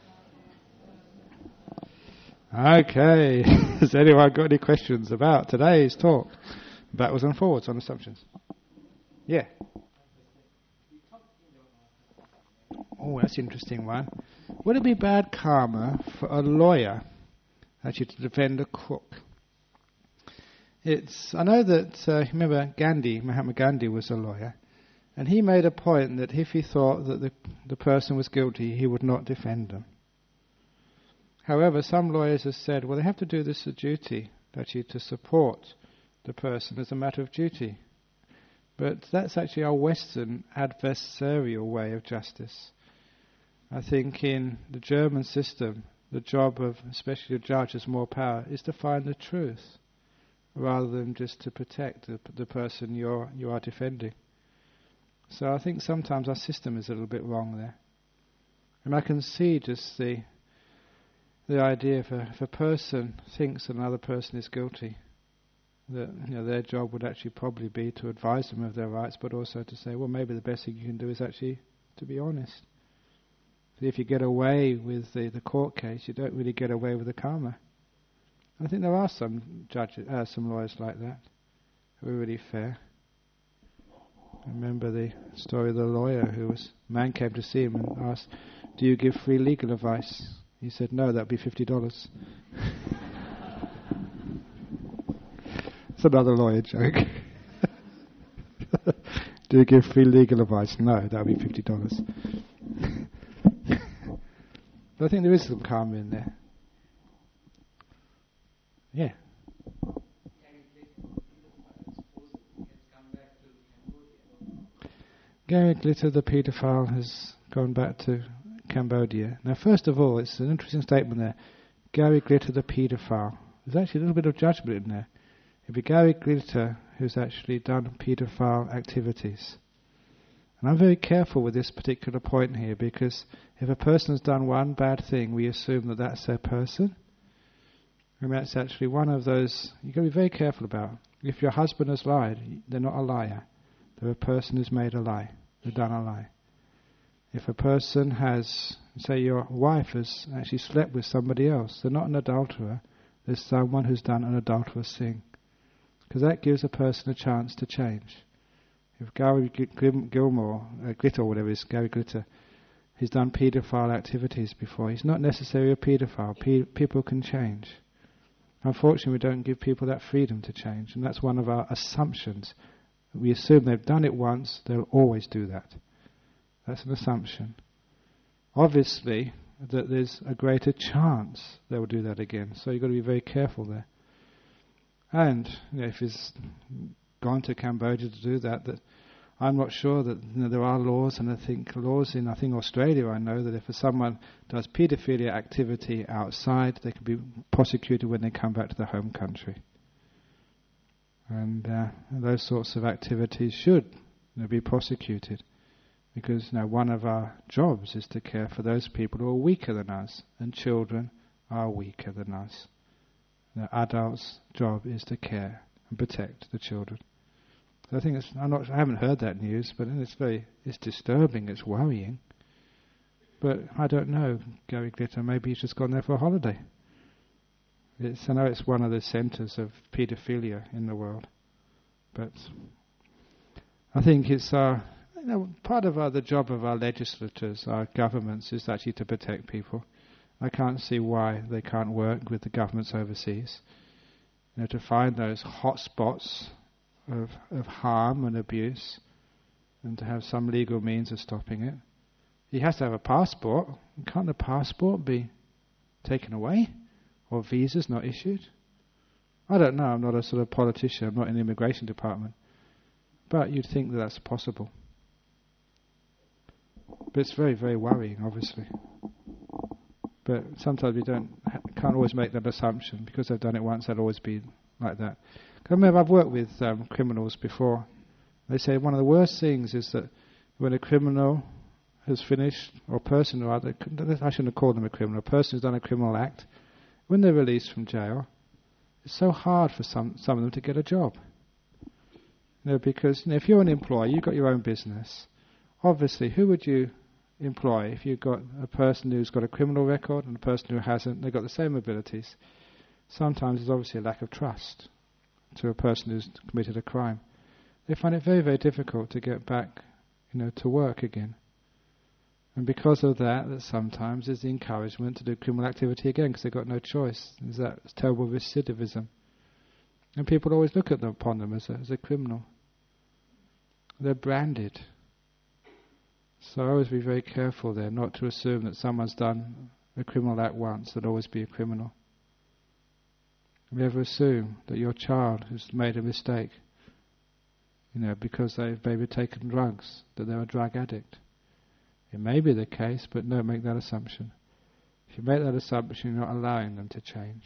Okay, has anyone got any questions about today's talk? Backwards and forwards on assumptions. Yeah. oh, that's an interesting one. Would it be bad karma for a lawyer actually to defend a crook? It's, I know that, uh, remember Gandhi, Mahatma Gandhi was a lawyer, and he made a point that if he thought that the, the person was guilty, he would not defend them. However, some lawyers have said, well, they have to do this as a duty, actually to support the person as a matter of duty. But that's actually our Western adversarial way of justice. I think in the German system, the job of especially a judge has more power is to find the truth, rather than just to protect the, the person you're, you are defending. So I think sometimes our system is a little bit wrong there. And I can see just the the idea if a, if a person thinks another person is guilty, that you know, their job would actually probably be to advise them of their rights, but also to say, well, maybe the best thing you can do is actually to be honest. So if you get away with the, the court case, you don't really get away with the karma. I think there are some judges, uh, some lawyers like that, who are really fair. I remember the story of the lawyer who was, a man came to see him and asked, do you give free legal advice? He said, no, that'd be fifty dollars. It's another lawyer joke. Do you give free legal advice? No, that'd be fifty dollars. But I think there is some karma in there. Yeah. Gary Glitter, the paedophile, has gone back to Cambodia. Now, first of all, it's an interesting statement there. Gary Glitter, the paedophile. There's actually a little bit of judgment in there. It'd be Gary Glitter who's actually done paedophile activities. And I'm very careful with this particular point here, because if a person has done one bad thing, we assume that that's their person. And that's actually one of those you've got to be very careful about. If your husband has lied, they're not a liar. They're a person who's made a lie. They've done a lie. If a person has, say your wife has actually slept with somebody else, they're not an adulterer. There's someone who's done an adulterous thing. Because that gives a person a chance to change. If Gary Gilmore, uh, Glitter or whatever it is, Gary Glitter, he's done paedophile activities before. He's not necessarily a paedophile. Pe- people can change. Unfortunately, we don't give people that freedom to change, and that's one of our assumptions. We assume they've done it once, they'll always do that. That's an assumption. Obviously, that there's a greater chance they will do that again, so you've got to be very careful there. And you know, if he's gone to Cambodia to do that, that I'm not sure that you know, there are laws, and I think laws in I think Australia, I know that if someone does paedophilia activity outside, they can be prosecuted when they come back to their home country. And uh, those sorts of activities should you know, be prosecuted, because you know, one of our jobs is to care for those people who are weaker than us, and children are weaker than us. The adults' job is to care and protect the children. So I think it's, I'm not, I haven't heard that news, but it's very, it's disturbing, it's worrying. But I don't know, Gary Glitter, maybe he's just gone there for a holiday. It's, I know it's one of the centres of paedophilia in the world, but I think it's our, you know, part of our, the job of our legislators, our governments, is actually to protect people. I can't see why they can't work with the governments overseas, you know, to find those hot spots of of harm and abuse, and to have some legal means of stopping it. He has to have a passport. Can't the passport be taken away, or visas not issued? I don't know. I'm not a sort of politician. I'm not in the immigration department, but you'd think that that's possible. But it's very, very worrying, obviously. But sometimes we don't can't always make that assumption, because they've done it once. They'll always be like that. I remember I've worked with um, criminals before. They say one of the worst things is that when a criminal has finished, or a person or other, I shouldn't have called them a criminal, a person who's done a criminal act, when they're released from jail, it's so hard for some some of them to get a job. You know, because you know, if you're an employer, you've got your own business. Obviously, who would you employ if you've got a person who's got a criminal record and a person who hasn't? They've got the same abilities. Sometimes there's obviously a lack of trust to a person who's committed a crime. They find it very, very difficult to get back, you know, to work again. And because of that, that sometimes there's the encouragement to do criminal activity again because they've got no choice. There's that terrible recidivism. And people always look at them, upon them as a, as a criminal. They're branded. So always be very careful there, not to assume that someone's done a criminal act once, they'll always be a criminal. If you ever assume that your child has made a mistake, you know, because they've maybe taken drugs, that they're a drug addict. It may be the case, but don't make that assumption. If you make that assumption, you're not allowing them to change.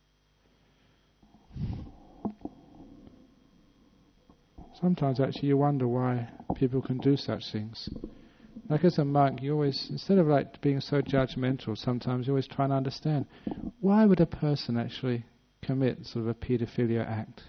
Sometimes actually you wonder why people can do such things. Like as a monk, you always, instead of like being so judgmental, sometimes you always try and understand, why would a person actually commit sort of a paedophilia act?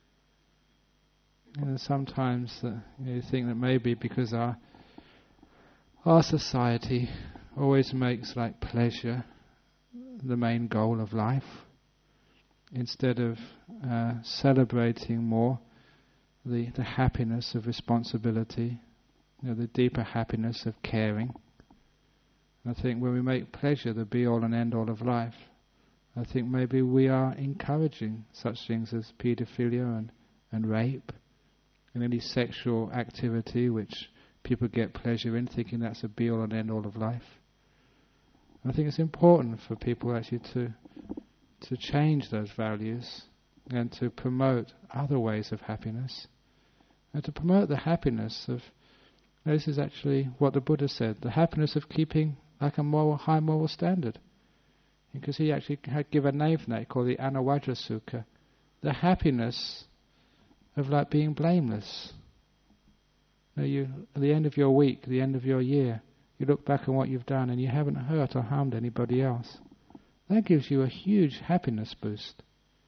And sometimes uh, you know, you think that maybe because our our society always makes like pleasure the main goal of life, instead of uh, celebrating more the the happiness of responsibility, you know, the deeper happiness of caring. I think when we make pleasure the be-all and end-all of life, I think maybe we are encouraging such things as paedophilia and, and rape and any sexual activity which people get pleasure in, thinking that's a be-all and end-all of life. And I think it's important for people actually to to change those values and to promote other ways of happiness, and to promote the happiness of, this is actually what the Buddha said, the happiness of keeping like a moral, high moral standard. Because he actually had given a name for that, called the Anavajra Sukha, the happiness of like being blameless. You know, you, at the end of your week, the end of your year, you look back on what you've done and you haven't hurt or harmed anybody else. That gives you a huge happiness boost.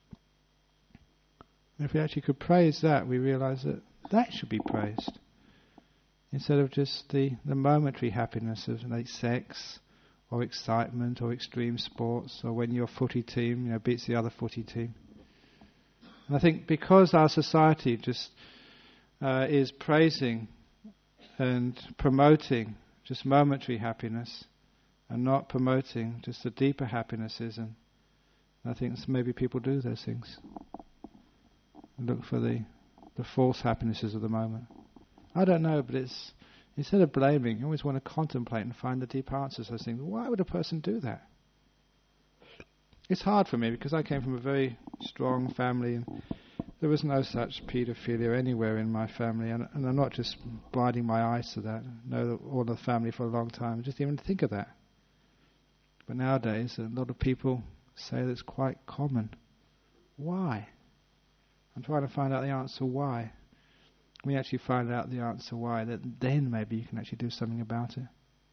And if we actually could praise that, we realize that that should be praised, instead of just the, the momentary happiness of like sex or excitement or extreme sports, or when your footy team, you know, beats the other footy team. And I think because our society just uh, is praising and promoting just momentary happiness and not promoting just the deeper happinesses, and I think maybe people do those things. Look for the, the false happinesses of the moment. I don't know, but it's, instead of blaming, you always want to contemplate and find the deep answers. I was thinking, why would a person do that? It's hard for me because I came from a very strong family and there was no such paedophilia anywhere in my family, and, and I'm not just blinding my eyes to that. I know all the family for a long time, just even think of that. But nowadays, a lot of people say that's quite common. Why? I'm trying to find out the answer why. When you actually find out the answer why, that then maybe you can actually do something about it.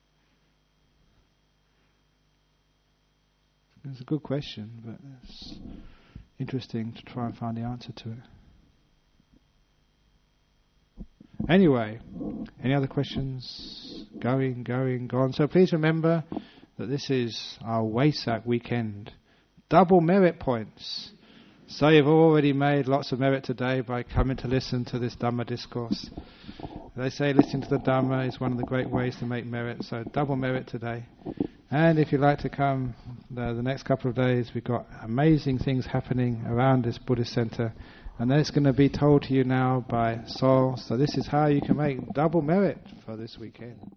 It's a good question, but it's interesting to try and find the answer to it. Anyway, any other questions? Going, going, gone. So please remember that this is our Wesak weekend. Double merit points. So you've already made lots of merit today by coming to listen to this Dhamma discourse. They say listening to the Dhamma is one of the great ways to make merit, so double merit today. And if you'd like to come the, the next couple of days, we've got amazing things happening around this Buddhist center, and that's going to be told to you now by Sol. So this is how you can make double merit for this weekend.